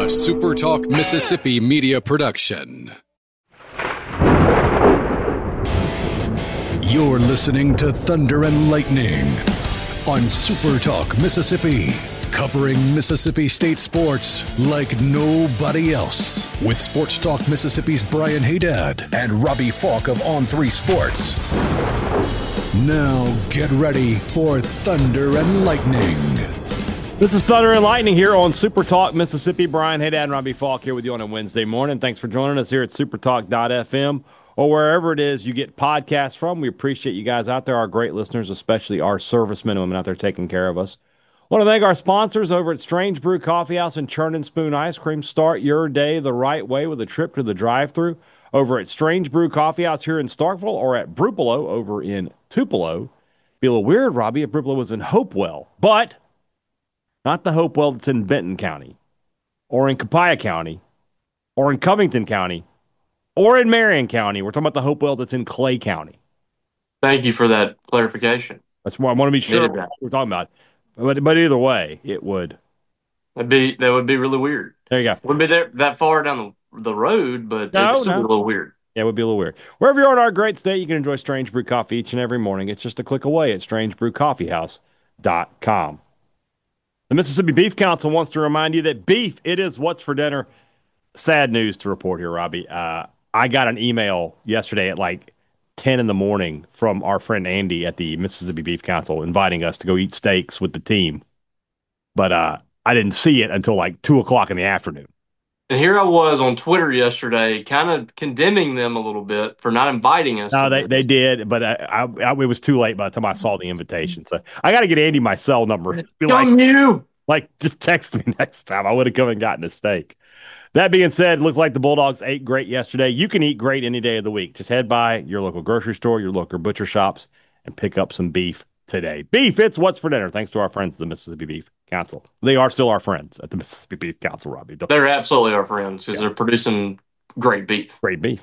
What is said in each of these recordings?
A SuperTalk Mississippi media production. You're listening to Thunder and Lightning on SuperTalk Mississippi, covering Mississippi State sports like nobody else. With Sports Talk Mississippi's Brian Haydad and Robbie Falk of On3 Sports. Now get ready for Thunder and Lightning. This is Thunder and Lightning here on Super Talk Mississippi. Brian Haydad and Robbie Falk here with you on a Wednesday morning. Thanks for joining us here at supertalk.fm or wherever it is you get podcasts from. We appreciate you guys out there, our great listeners, especially our servicemen and women out there taking care of us. Want to thank our sponsors over at Strange Brew Coffee House and Churn and Spoon Ice Cream. Start your day the right way with a trip to the drive-thru over at Strange Brew Coffee House here in Starkville or at Brupolo over in Tupelo. Be a little weird, Robbie, if Brupolo was in Hopewell, but not the Hopewell that's in Benton County, or in Copiah County, or in Covington County, or in Marion County. We're talking about the Hopewell that's in Clay County. Thank you for that clarification. That's why I want to be sure what we're talking about. But either way, it would. That would be really weird. There you go. Wouldn't be there that far down the road, but it's still a little weird. Yeah, it would be a little weird. Wherever you are in our great state, you can enjoy Strange Brew Coffee each and every morning. It's just a click away at strangebrewcoffeehouse.com. The Mississippi Beef Council wants to remind you that beef, it is what's for dinner. Sad news to report here, Robbie. I got an email yesterday at like 10 in the morning from our friend Andy at the Mississippi Beef Council inviting us to go eat steaks with the team. But I didn't see it until like 2 o'clock in the afternoon. And here I was on Twitter yesterday kind of condemning them a little bit for not inviting us. No, they did, but it was too late by the time I saw the invitation. So I got to get Andy my cell number. Just text me next time. I would have come and gotten a steak. That being said, it looked like the Bulldogs ate great yesterday. You can eat great any day of the week. Just head by your local grocery store, your local butcher shops, and pick up some beef today. Beef, it's what's for dinner. Thanks to our friends at the Mississippi Beef Council. They are still our friends at the Mississippi Beef Council, Robbie. They're absolutely our friends because they're producing great beef. Great beef.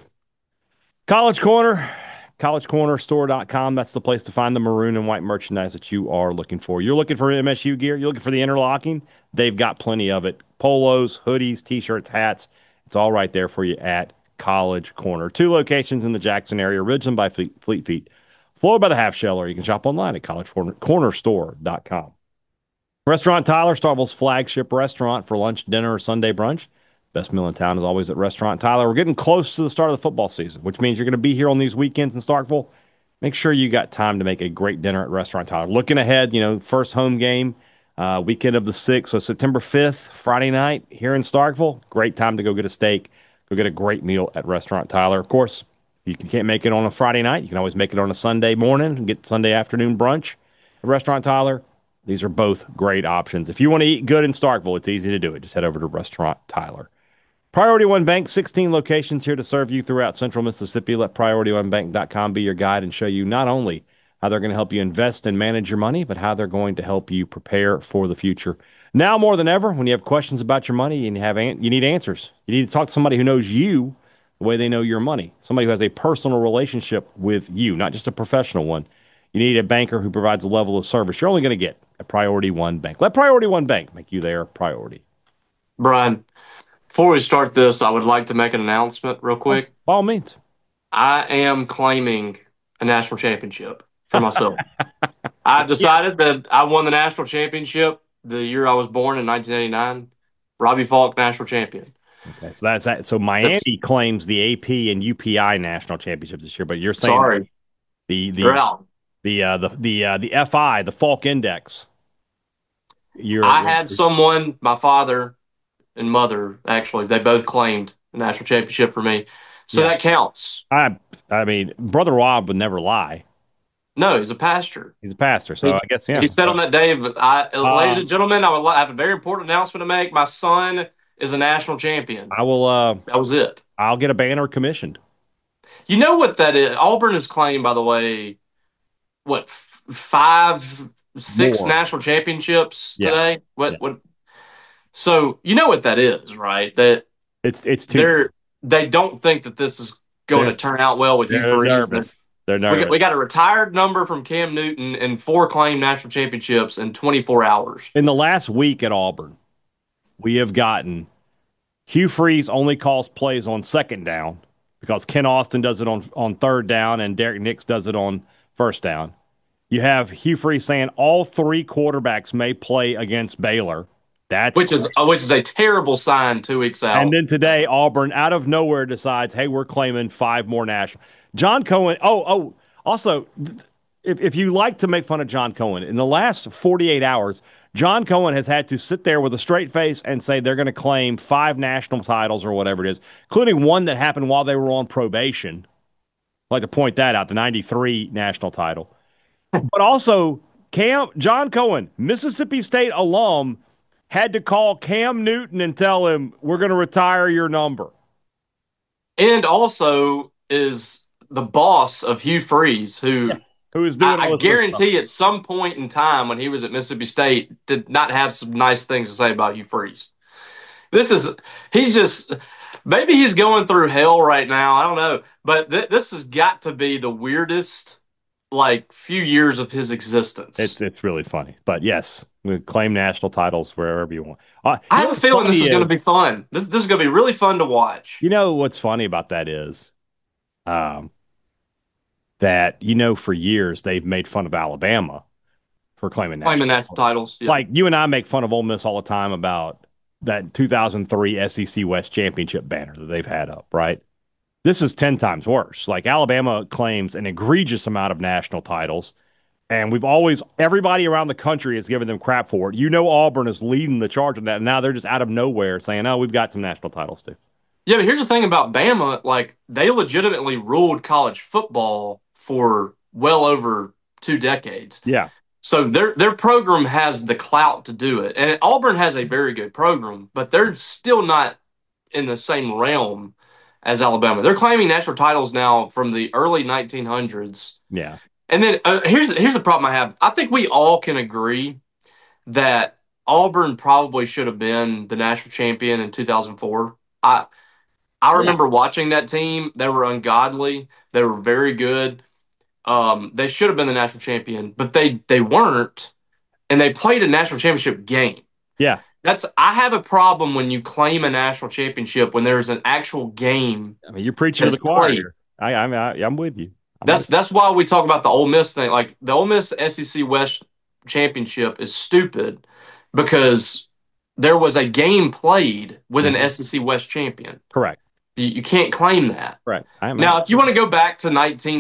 College Corner, collegecornerstore.com. That's the place to find the maroon and white merchandise that you are looking for. You're looking for MSU gear. You're looking for the interlocking. They've got plenty of it. Polos, hoodies, T-shirts, hats. It's all right there for you at College Corner. 2 locations in the Jackson area. Ridgeland by Fleet Feet. Floyd by the Half Shell, or you can shop online at collegecornerstore.com. Restaurant Tyler, Starkville's flagship restaurant for lunch, dinner, or Sunday brunch. Best meal in town is always at Restaurant Tyler. We're getting close to the start of the football season, which means you're going to be here on these weekends in Starkville. Make sure you got time to make a great dinner at Restaurant Tyler. Looking ahead, first home game, weekend of the 6th, so September 5th, Friday night here in Starkville. Great time to go get a steak, go get a great meal at Restaurant Tyler. Of course, if you can't make it on a Friday night, you can always make it on a Sunday morning and get Sunday afternoon brunch at Restaurant Tyler. These are both great options. If you want to eat good in Starkville, it's easy to do it. Just head over to Restaurant Tyler. Priority One Bank, 16 locations here to serve you throughout central Mississippi. Let PriorityOneBank.com be your guide and show you not only how they're going to help you invest and manage your money, but how they're going to help you prepare for the future. Now more than ever, when you have questions about your money and you need answers, you need to talk to somebody who knows you the way they know your money, somebody who has a personal relationship with you, not just a professional one. You need a banker who provides a level of service you're only going to get at Priority One Bank. Let Priority One Bank make you their priority. Brian, before we start this, I would like to make an announcement real quick. By all means. I am claiming a national championship for myself. I decided that I won the national championship the year I was born in 1989. Robbie Falk, national champion. Okay, so that's that. So Miami claims the AP and UPI national championships this year, but you're saying the FI, the Falk Index. I had someone, my father and mother, actually, they both claimed the national championship for me. So that counts. I mean, Brother Rob would never lie. No, he's a pastor. He's a pastor, so I guess, yeah. He said on that day, ladies and gentlemen, I have a very important announcement to make. My son is a national champion. I will. That was it. I'll get a banner commissioned. You know what that is? Auburn has claimed, by the way, what, 5, 6 More. national championships today? What? So you know what that is, right? That it's too. They don't think that this is going to turn out well with you for nervous. They're nervous. We got a retired number from Cam Newton and 4 claimed national championships in 24 hours. In the last week at Auburn, we have gotten Hugh Freeze only calls plays on second down because Ken Austin does it on third down and Derek Nix does it on first down. You have Hugh Freeze saying all three quarterbacks may play against Baylor. That's which is a terrible sign 2 weeks and out. then today Auburn out of nowhere decides, hey, we're claiming 5 more national. John Cohen. Also, if you like to make fun of John Cohen, in the last 48 hours, John Cohen has had to sit there with a straight face and say they're going to claim 5 national titles or whatever it is, including one that happened while they were on probation. I'd like to point that out, the 93 national title. But also, John Cohen, Mississippi State alum, had to call Cam Newton and tell him, we're going to retire your number. And also is the boss of Hugh Freeze, who is doing I guarantee at some point in time when he was at Mississippi State did not have some nice things to say about Hugh Freeze. Maybe he's going through hell right now. I don't know. But this has got to be the weirdest, few years of his existence. It's really funny. But yes, we claim national titles wherever you want. I have a feeling this is going to be fun. This is going to be really fun to watch. You know what's funny about that is that, for years they've made fun of Alabama for claiming national titles. Yeah. Like you and I make fun of Ole Miss all the time about that 2003 SEC West championship banner that they've had up, right? This is 10 times worse. Like Alabama claims an egregious amount of national titles, and everybody around the country is giving them crap for it. Auburn is leading the charge on that, and now they're just out of nowhere saying, oh, we've got some national titles too. Yeah, but here's the thing about Bama, they legitimately ruled college football for well over 2 decades. Yeah. So their program has the clout to do it. And Auburn has a very good program, but they're still not in the same realm as Alabama. They're claiming national titles now from the early 1900s. Yeah. And then here's the problem I have. I think we all can agree that Auburn probably should have been the national champion in 2004. I remember watching that team. They were ungodly. They were very good. They should have been the national champion, but they weren't, and they played a national championship game. Yeah. I have a problem when you claim a national championship when there's an actual game. I mean, you're preaching to the choir. I'm with you. That's why we talk about the Ole Miss thing. Like the Ole Miss SEC West championship is stupid because there was a game played with an SEC West champion. Correct. You can't claim that. Right. Now, if you want to go back to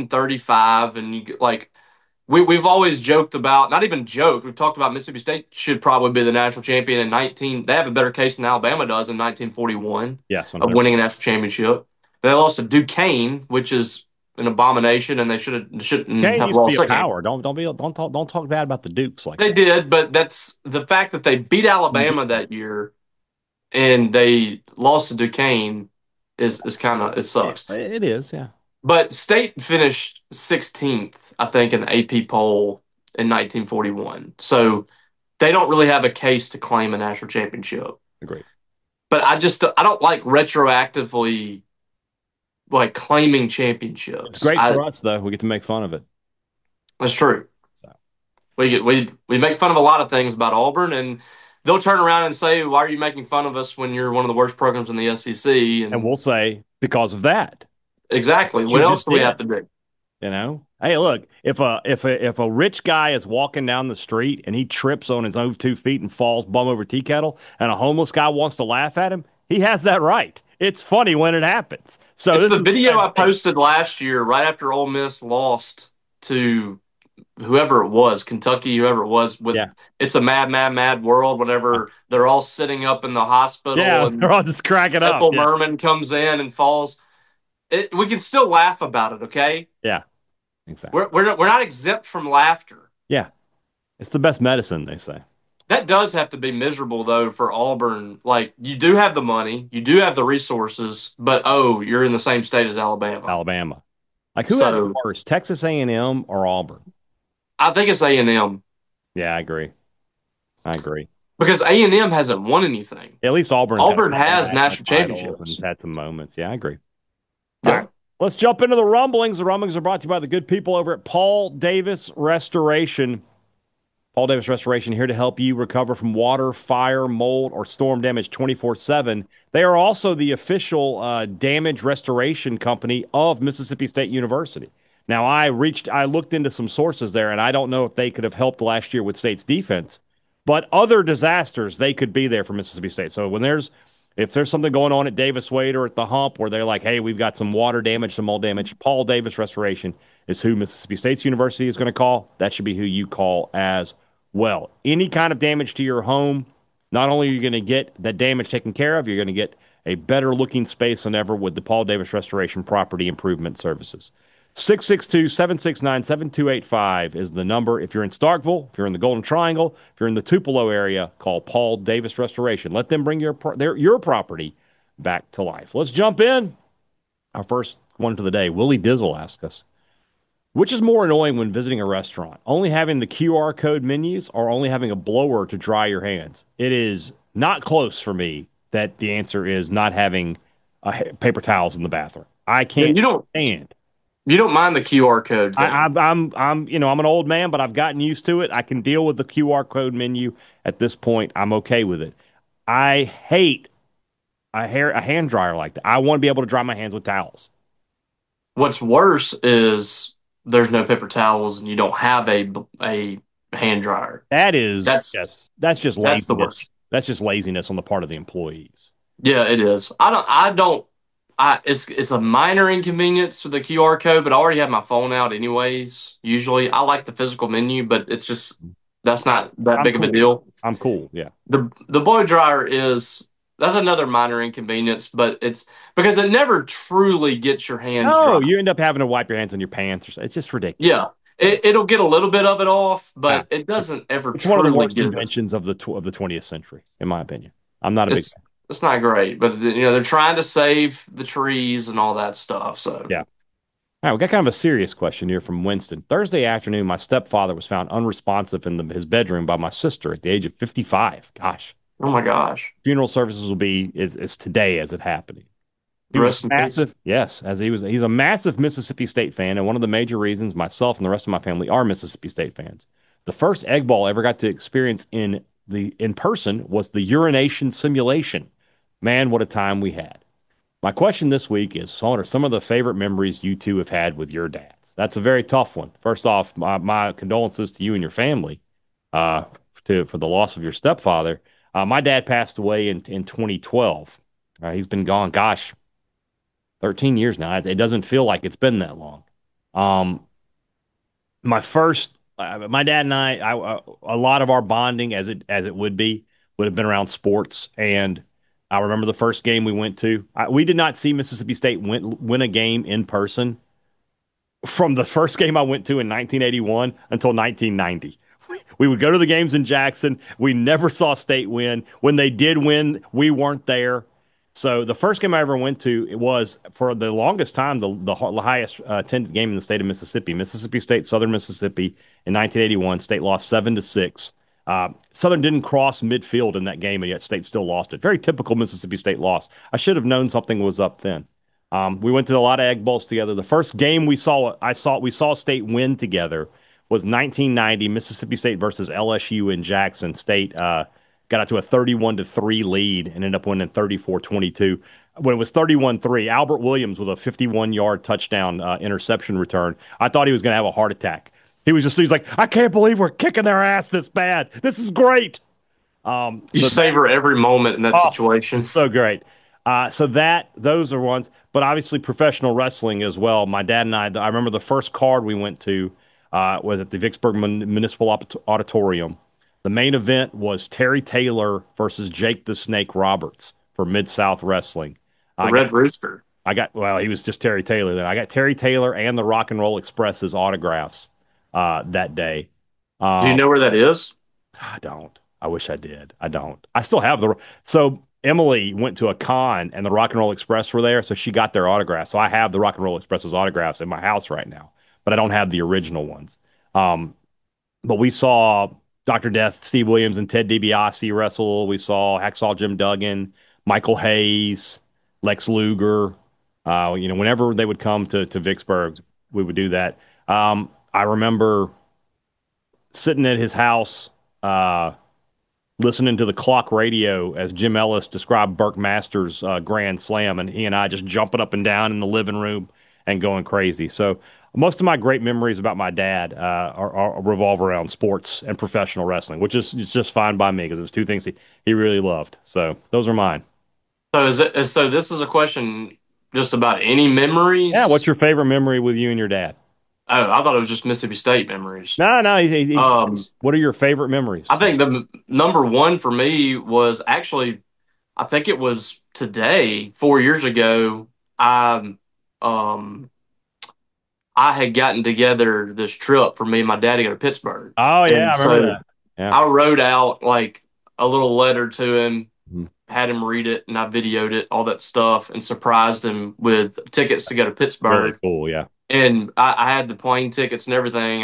1935 and we've always joked about, not even joked, we've talked about Mississippi State should probably be the national champion in they have a better case than Alabama does in 1941 of winning a national championship. They lost to Duquesne, which is an abomination, and they shouldn't have lost a power. Don't talk bad about the Dukes like they did, but that's the fact that they beat Alabama that year and they lost to Duquesne is kind of, it sucks. It is, yeah. But State finished 16th, I think, in the AP poll in 1941. So they don't really have a case to claim a national championship. Agreed. But I don't like retroactively claiming championships. It's great for us, though. We get to make fun of it. That's true. So. We make fun of a lot of things about Auburn, and they'll turn around and say, why are you making fun of us when you're one of the worst programs in the SEC? And we'll say, because of that. Exactly. What else do we have to do? Hey, look, if a rich guy is walking down the street and he trips on his own 2 feet and falls bum over tea kettle, and a homeless guy wants to laugh at him, he has that right. It's funny when it happens. So it's the video I posted last year, right after Ole Miss lost to whoever it was, Kentucky, whoever it was. It's a mad, mad, mad world. Whenever they're all sitting up in the hospital, and they're all just cracking up. Ethel Merman comes in and falls. We can still laugh about it, okay? Yeah, exactly. We're not exempt from laughter. Yeah, it's the best medicine, they say. That does have to be miserable, though, for Auburn. You do have the money, you do have the resources, but you're in the same state as Alabama. Who had it worse, Texas A&M or Auburn? I think it's A&M. Yeah, I agree. Because A&M hasn't won anything. At least Auburn has national championships. And had some moments. Yeah, I agree. All right, let's jump into the rumblings. The rumblings are brought to you by the good people over at Paul Davis Restoration. Paul Davis Restoration here to help you recover from water, fire, mold, or storm damage 24/7. They are also the official damage restoration company of Mississippi State University. Now, I looked into some sources there, and I don't know if they could have helped last year with State's defense, but other disasters, they could be there for Mississippi State. So if there's something going on at Davis Wade or at the Hump where they're like, hey, we've got some water damage, some mold damage, Paul Davis Restoration is who Mississippi State's University is going to call. That should be who you call as well. Any kind of damage to your home, not only are you going to get that damage taken care of, you're going to get a better looking space than ever with the Paul Davis Restoration Property Improvement Services. 662-769-7285 is the number. If you're in Starkville, if you're in the Golden Triangle, if you're in the Tupelo area, call Paul Davis Restoration. Let them bring your property back to life. Let's jump in. Our first one for the day. Willie Dizzle asked us, which is more annoying when visiting a restaurant? Only having the QR code menus or only having a blower to dry your hands? It is not close for me that the answer is not having paper towels in the bathroom. I can't stand. You don't mind the QR code thing. I'm an old man, but I've gotten used to it. I can deal with the QR code menu at this point. I'm okay with it. I hate a hand dryer like that. I want to be able to dry my hands with towels. What's worse is there's no paper towels and you don't have a hand dryer. That's just laziness. That's the worst. That's just laziness on the part of the employees. Yeah, it is. It's a minor inconvenience for the QR code, but I already have my phone out anyways. Usually, I like the physical menu, but that's not that big of a deal. I'm cool. Yeah. The blow dryer that's another minor inconvenience, but it's because it never truly gets your hands dry. You end up having to wipe your hands on your pants. It's just ridiculous. Yeah. It'll get a little bit of it off, but it doesn't ever it's truly one of the worst get inventions of the 20th century, in my opinion. I'm not a big fan. It's not great, but they're trying to save the trees and all that stuff. So yeah. All right, we got kind of a serious question here from Winston. Thursday afternoon, my stepfather was found unresponsive in his bedroom by my sister at the age of 55. Gosh. Oh my gosh. Funeral services will be is today as it happening. He Rest was massive. Yes, he's a massive Mississippi State fan, and one of the major reasons myself and the rest of my family are Mississippi State fans. The first Egg Bowl I ever got to experience in person was the urination simulation. Man, what a time we had. My question this week is, what are some of the favorite memories you two have had with your dads? That's a very tough one. First off, my condolences to you and your family for the loss of your stepfather. My dad passed away in 2012. He's been gone, 13 years now. It doesn't feel like it's been that long. My dad and I, a lot of our bonding as it would have been around sports. And I remember the first game we went to. We did not see Mississippi State win a game in person from the first game I went to in 1981 until 1990. We would go to the games in Jackson. We never saw State win. When they did win, we weren't there. So the first game I ever went to, it was for the longest time the highest attended game in the state of Mississippi. Mississippi State, Southern Mississippi in 1981. State lost 7-6. Southern didn't cross midfield in that game, and yet State still lost it. Very typical Mississippi State loss. I should have known something was up then. We went to a lot of Egg Bowls together. The first game we saw State win together was 1990, Mississippi State versus LSU in Jackson. State got out to a 31-3 lead and ended up winning 34-22. When it was 31-3, Albert Williams with a 51-yard touchdown interception return, I thought he was going to have a heart attack. He's like, I can't believe we're kicking their ass this bad. This is great. You savor every moment in that situation. So great. Those are ones, but obviously professional wrestling as well. My dad and I remember the first card we went to was at the Vicksburg Municipal Auditorium. The main event was Terry Taylor versus Jake the Snake Roberts for Mid-South Wrestling. Red Rooster. He was just Terry Taylor then. I got Terry Taylor and the Rock and Roll Express's autographs that day. Do you know where that is? I don't. I wish I did. I don't. I still have so Emily went to a con and the Rock and Roll Express were there, so she got their autographs. So I have the Rock and Roll Express's autographs in my house right now, but I don't have the original ones. But we saw Dr. Death, Steve Williams, and Ted DiBiase wrestle. We saw Hacksaw Jim Duggan, Michael Hayes, Lex Luger. Whenever they would come to Vicksburg, we would do that. I remember sitting at his house, listening to the clock radio as Jim Ellis described Burke Masters' grand slam, and he and I just jumping up and down in the living room and going crazy. So most of my great memories about my dad are revolve around sports and professional wrestling, which is it's just fine by me because it was two things he really loved. So those are mine. So so this is a question just about any Yeah, what's memories? your favorite memory with you and your dad? Oh, I thought it was just Mississippi State memories. No, no, Um, what are your favorite memories? I think the number one for me was actually, I think it was today, 4 years ago. I um I had gotten together this trip for me and my dad to go to Pittsburgh, Oh yeah, and I remember so that. Yeah. I wrote out like a little letter to him, Mhm. had him read it, and I videoed it, all that stuff, and surprised him with tickets to go to Really Pittsburgh. cool, yeah. And I had the plane tickets and everything.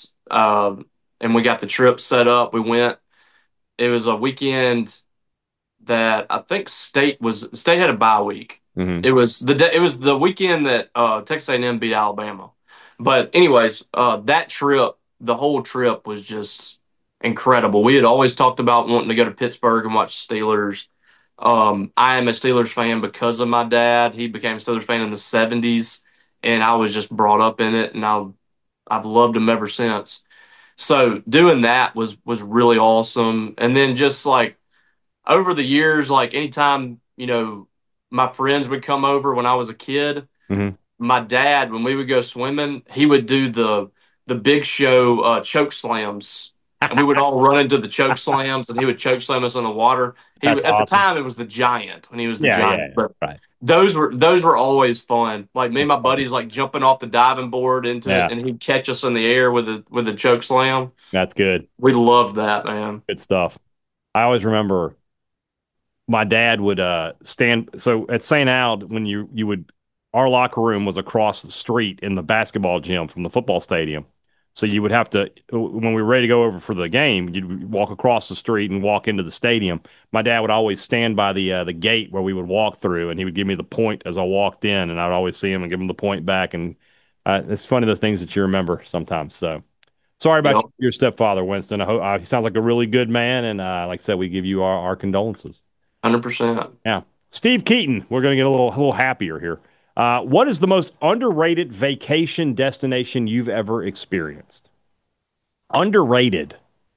And we got the trip set up. We went. It was a weekend that I think State had a bye week. Hmm. It was the day, it was the weekend that Texas A&M beat Alabama. But anyways, that trip, the whole trip was just incredible. We had always talked about wanting to go to Pittsburgh and watch Steelers. I am a Steelers fan because of my dad. He became a Steelers fan in the '70s, and I was just brought up in it, and I've loved him ever since. So doing that was really awesome. And then just like over the years, like anytime, my friends would come over when I was a kid, Hmm. my dad, when we would go swimming, he would do the big show choke slams. And we would all run into the choke slams and he would choke slam us in the water. That's At the awesome. time it was the giant when he was the Yeah, yeah, giant. But right. those were always fun. Like me and That's my funny. buddies like jumping off the diving board into it Yeah, and he'd catch us in the air with a choke slam. that's good. We loved that, man. Good stuff. I always remember my dad would stand so at St. Aud when you would our locker room was across the street in the basketball gym from the football stadium. So you would have to when we were ready to go over for the game, you'd walk across the street and walk into the stadium. My dad would always stand by the gate where we would walk through, and he would give me the point as I walked in, and I'd always see him and give him the point back. And it's funny the things that you remember sometimes. So sorry about Yep, your stepfather, Winston. I hope he sounds like a really good man, and like I said, we give you our condolences. 100%. Yeah. Steve Keaton, we're going to get a little happier here. What is the most underrated vacation destination you've ever experienced? Underrated.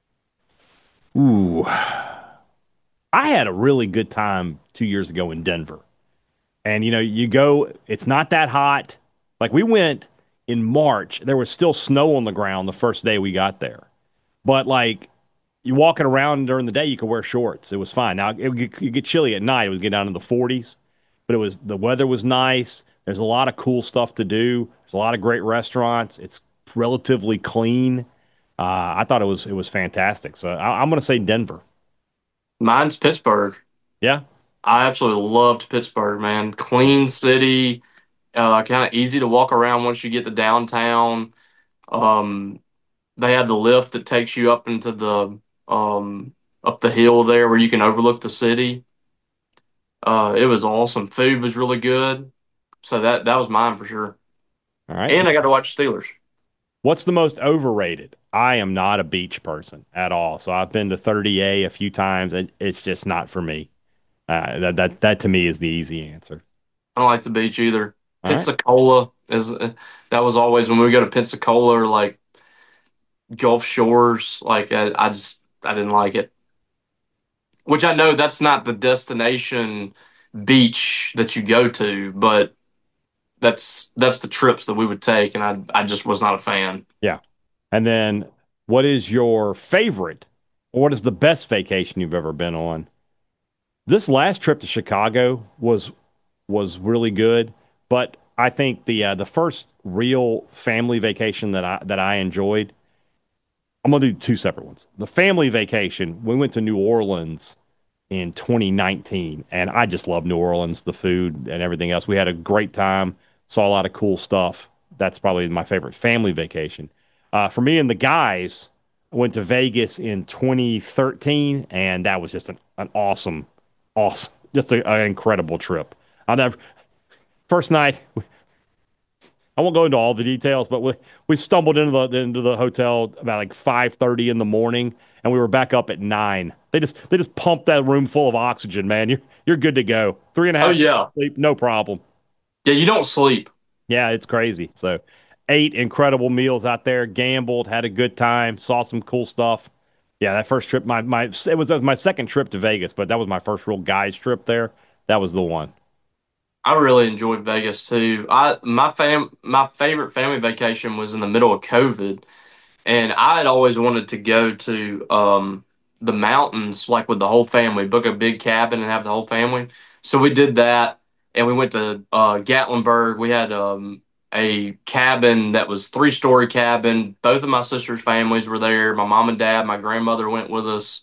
Ooh. I had a really good time 2 years ago in Denver. And you go, it's not that hot. Like we went in March, there was still snow on the ground the first day we got there. But like you walking around during the day, you could wear shorts. It was fine. Now you get chilly at night. It would get down in the 40s, but the weather was nice. There's a lot of cool stuff to do. There's a lot of great restaurants. It's relatively clean. I thought it was fantastic. So I'm going to say Denver. Mine's Pittsburgh. Yeah. I absolutely loved Pittsburgh, man. Clean city, kind of easy to walk around once you get to downtown. Um, they had the lift that takes you up into um, up the hill there where you can overlook the city. It was awesome. Food was really good. So that was mine for sure. All right. And I got to watch Steelers. What's the most overrated? I am not a beach person at all. So I've been to 30A a few times. It's just not for me. That to me is the easy answer. I don't like the beach either. All right. Pensacola is that was always when we go to Pensacola or like Gulf Shores. Like I didn't like it. Which I know that's not the destination beach that you go to, but that's the trips that we would take, and I just was not a fan. Yeah. And then what is your favorite or what is the best vacation you've ever been on? This last trip to Chicago was really good, but I think the first real family vacation that I enjoyed, I'm gonna do two separate ones. The family vacation, we went to New Orleans in 2019, and I just love New Orleans, the food and everything else. We had a great time, saw a lot of cool stuff. That's probably my favorite family vacation. For me and the guys, I went to Vegas in 2013, and that was just an awesome, just an incredible trip. I'll never, first night, I won't go into all the details, but we stumbled into the hotel about like 5:30 in the morning, and we were back up at 9. They just pumped that room full of oxygen, man. You're good to go. Three and a Oh half yeah, sleep, no problem. yeah. You don't sleep. Yeah, it's crazy. So, ate incredible meals out there, gambled, had a good time, saw some cool stuff. Yeah, that first trip, it was my second trip to Vegas, but that was my first real guys trip there. That was the one. I really enjoyed Vegas too. My favorite family vacation was in the middle of COVID, and I had always wanted to go to the mountains, like with the whole family, book a big cabin and have the whole family. So we did that, and we went to Gatlinburg. We had a cabin that was three-story cabin. Both of my sisters' families were there. My mom and dad, my grandmother went with us.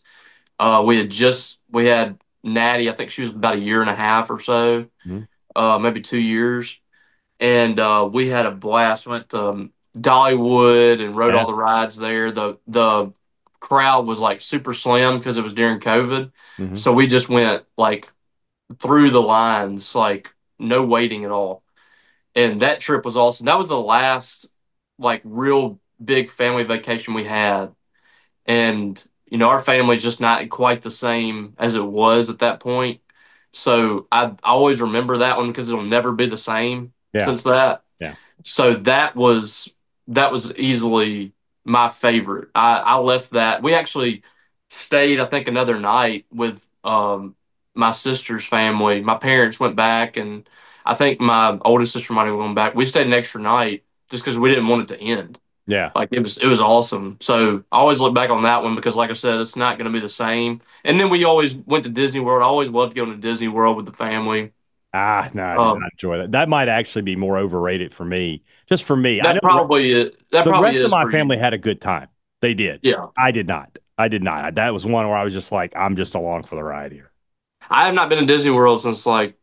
We had Natty. I think she was about a year and a half or so, Mhm. maybe 2 years, and we had a blast. Went to Dollywood and rode Yeah. all the rides there. The crowd was like super slim because it was during COVID, Hmm. so we just went like through the lines, like no waiting at all. And that trip was awesome. That was the last like real big family vacation we had, and our family's just not quite the same as it was at that point. So I always remember that one because it'll never be the same Yeah. since that. Yeah. So that was easily my favorite. I left that. We actually stayed, I think, another night with my sister's family. My parents went back, and I think my oldest sister might have gone back. We stayed an extra night just because we didn't want it to end. Yeah. Like it was awesome. So I always look back on that one because, like I said, it's not going to be the same. And then we always went to Disney World. I always loved going to Disney World with the family. Ah, no, I did Um, not enjoy that. That might actually be more overrated for me. Just for me. I know that the probably rest of is my for family you. had a good time. They did. Yeah, I did not. I did not. That was one where I was just like, I'm just along for the ride here. I have not been to Disney World since like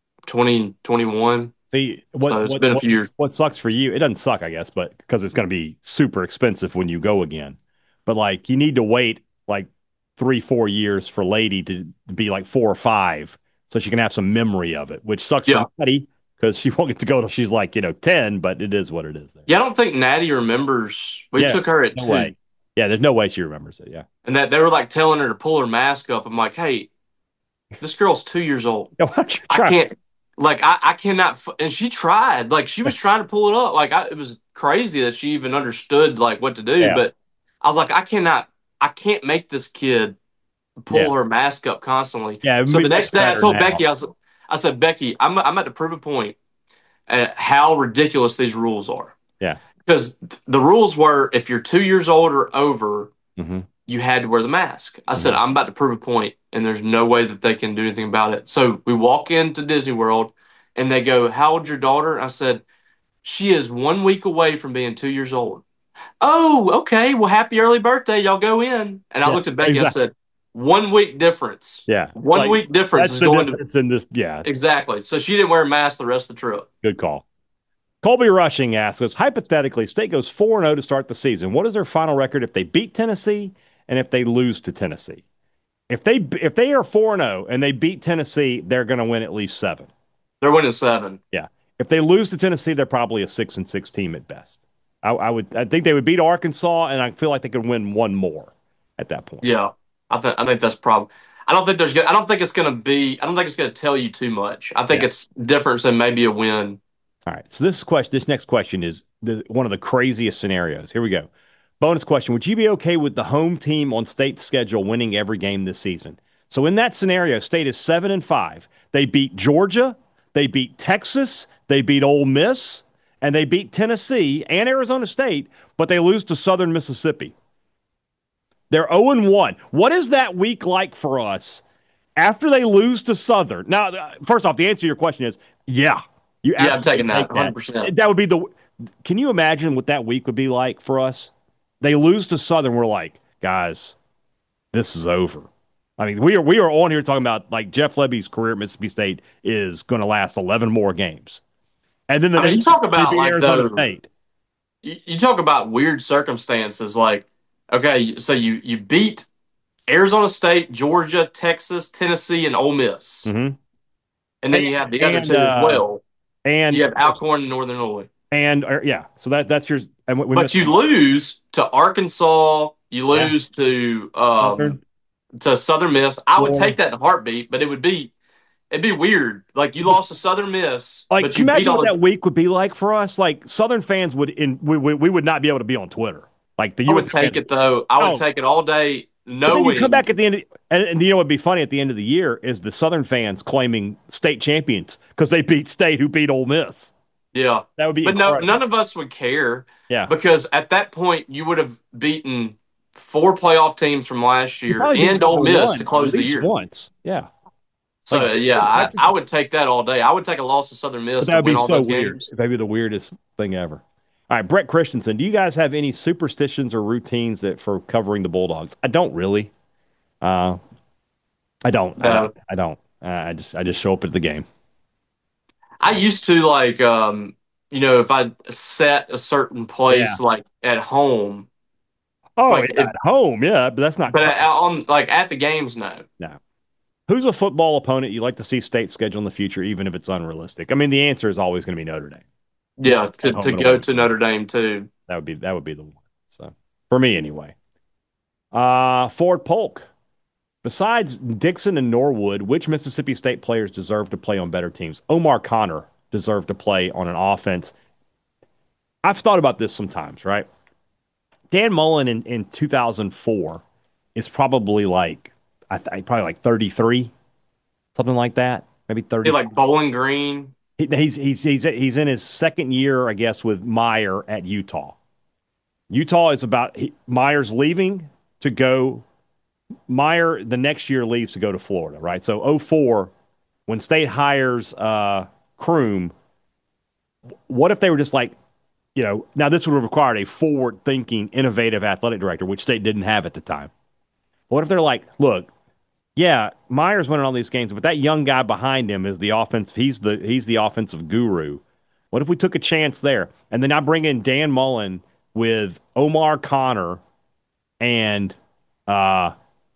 2021, See, so it's been a few years. what sucks for you? It doesn't suck, I guess, but because it's going to be super expensive when you go again. But like, you need to wait like 3, 4 years for Lady to be like 4 or 5, so she can have some memory of it. Which sucks for Yeah, Maddie because she won't get to go till she's like 10. But it is what it is. There. yeah. I don't think Natty remembers. We Yeah, took her at no 2, way. Yeah, there's no way she remembers it. Yeah. and that they were like telling her to pull her mask up. I'm like, hey, this girl's 2 years old. Yeah, why don't you I try? can't, like, I cannot. And she tried, like, she was trying to pull it up. Like, it was crazy that she even understood, like, what to do. Yeah, But I was like, I can't make this kid yeah, pull her mask up constantly. yeah. It would So be the much next day I better told now. Becky, I said, Becky, I'm at to prove a point at how ridiculous these rules are. Yeah. Because the rules were if you're 2 years old or over, Hmm. you had to wear the mask. I said, Hmm. I'm about to prove a point, and there's no way that they can do anything about it. So we walk into Disney World, and they go, how old's your daughter? I said, she is 1 week away from being 2 years old. Oh, okay. Well, happy early birthday. Y'all go in. And I Yeah, looked at Becky, I exactly. said, 1 week difference. Yeah, One like week difference that's is the going to difference in this. Yeah, exactly. So she didn't wear a mask the rest of the trip. good call. Colby Rushing asks us, hypothetically, State goes 4-0 to start the season. What is their final record if they beat Tennessee and if they lose to Tennessee? If they are 4-0 and they beat Tennessee, they're going to win at least 7. They're winning 7. Yeah. If they lose to Tennessee, they're probably a 6-6 team at best. I think they would beat Arkansas, and I feel like they could win one more at that point. Yeah. I think that's probably. I don't think it's going to tell you too much. I think Yeah. it's different than maybe a win. All right. So this next question is one of the craziest scenarios. Here we go. Bonus question: would you be okay with the home team on State's schedule winning every game this season? So in that scenario, State is 7-5. They beat Georgia, they beat Texas, they beat Ole Miss, and they beat Tennessee and Arizona State, but they lose to Southern Mississippi. They're 0-1. What is that week like for us after they lose to Southern? Now, first off, the answer to your question is yeah. You Yeah, I'm absolutely taking that take that. 100%. That would be the. Can you imagine what that week would be like for us? They lose to Southern. We're like, guys, this is over. I mean, we are on here talking about like Jeff Lebby's career at Mississippi State is going to last 11 more games, and then the I mean, you next talk they about beat like Arizona the State. you talk about weird circumstances. Like, okay, so you beat Arizona State, Georgia, Texas, Tennessee, and Ole Miss, Mm-hmm. and then you have the other And two as well. and You of have course, Alcorn and Northern Illinois. And yeah, so that's your. And we But missed. you lose to Arkansas, you Yeah, lose Southern, to Southern Miss. I would Florida. take that in a heartbeat, but it'd be weird. Like you lost to Southern Miss, Like, but can you you beat imagine all what those. that week would be like for us? Like, Southern fans we would not be able to be on Twitter. Like I you would would. take it though. I would Oh, take it all day, but then you come knowing. back at the end, and you know what'd be funny at the end of the year is the Southern fans claiming state champions because they beat State, who beat Ole Miss. Yeah. That would be But no, incredible. none of us would care Yeah, because at that point you would have beaten four playoff teams from last you year probably beat and Ole number Miss to one at close the least year. once. Yeah, like So yeah, that's I would take that all day. I would take a loss to Southern but Miss that to would win be all so those weird. games. Maybe the weirdest thing ever. All right, Brett Christensen, do you guys have any superstitions or routines that for covering the Bulldogs? I don't really. Uh, I don't. No, I don't. I just show up at the game. I So used to like if I set a certain yeah. place like at home, Oh like yeah, if at home, yeah, but that's not but covered. on like at the games, no. No. Who's a football opponent you'd like to see state schedule in the future, even if it's unrealistic? I mean, the answer is always going to be Notre Dame Yeah, at to home and go away to from home. Notre Dame too. That would be the one. So for me anyway. Ford Polk. Besides Dixon and Norwood, which Mississippi State players deserve to play on better teams? Omar Connor deserved to play on an offense. I've thought about this sometimes, right? Dan Mullen in 2004 is probably like probably like 33, something like that, maybe Be 30. like Bowling Green. He's in his second year, I guess, with Meyer at Utah. Utah is Meyer's leaving to go. Meyer the next year leaves to go to Florida, right? So '04, when State hires Croom, what if they were just like, now this would have required a forward-thinking, innovative athletic director, which State didn't have at the time. What if they're like, look, yeah, Meyer's winning all these games, but that young guy behind him is the offense. He's the offensive guru. What if we took a chance there? And then I bring in Dan Mullen with Omar Connor and uh,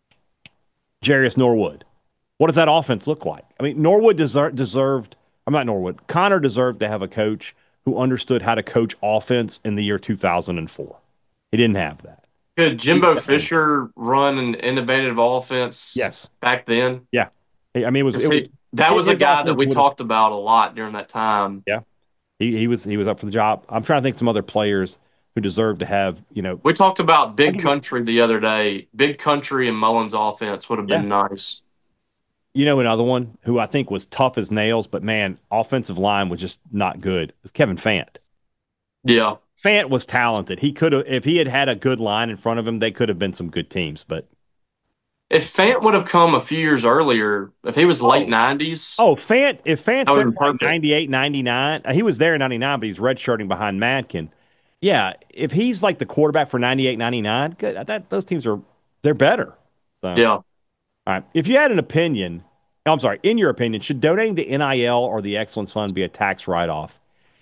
Jarius Norwood. What does that offense look like? I mean, Norwood deserved. I'm not Norwood. Connor deserved to have a coach who understood how to coach offense in the year 2004. He didn't have that. Could He Jimbo definitely didn't. Fisher run an innovative offense Yes. back then? Yeah. I mean, Because that was a his guy that offense we would have. talked about a lot during that time. Yeah. He was up for the job. I'm trying to think of some other players who deserve to have, We talked about I'll Big give you, Country the other day. Big Country and Mullins offense would have yeah. been nice. Another one who I think was tough as nails, but man, offensive line was just not good. It was Kevin Fant. Yeah. Fant was talented. He could have, if he had had a good line in front of him, they could have been some good teams. But If Fant would have come a few years earlier, if he was late oh, 90s, if Fant's that would there have been for like perfect. 98, 99, he was there in 99, but he's redshirting behind Madkin. Yeah, if he's like the quarterback for 98, 99, good, those teams they're better. So, all Yeah. right. If you had an opinion, I'm sorry, in your opinion, should donating to NIL or the Excellence Fund be a tax write-off?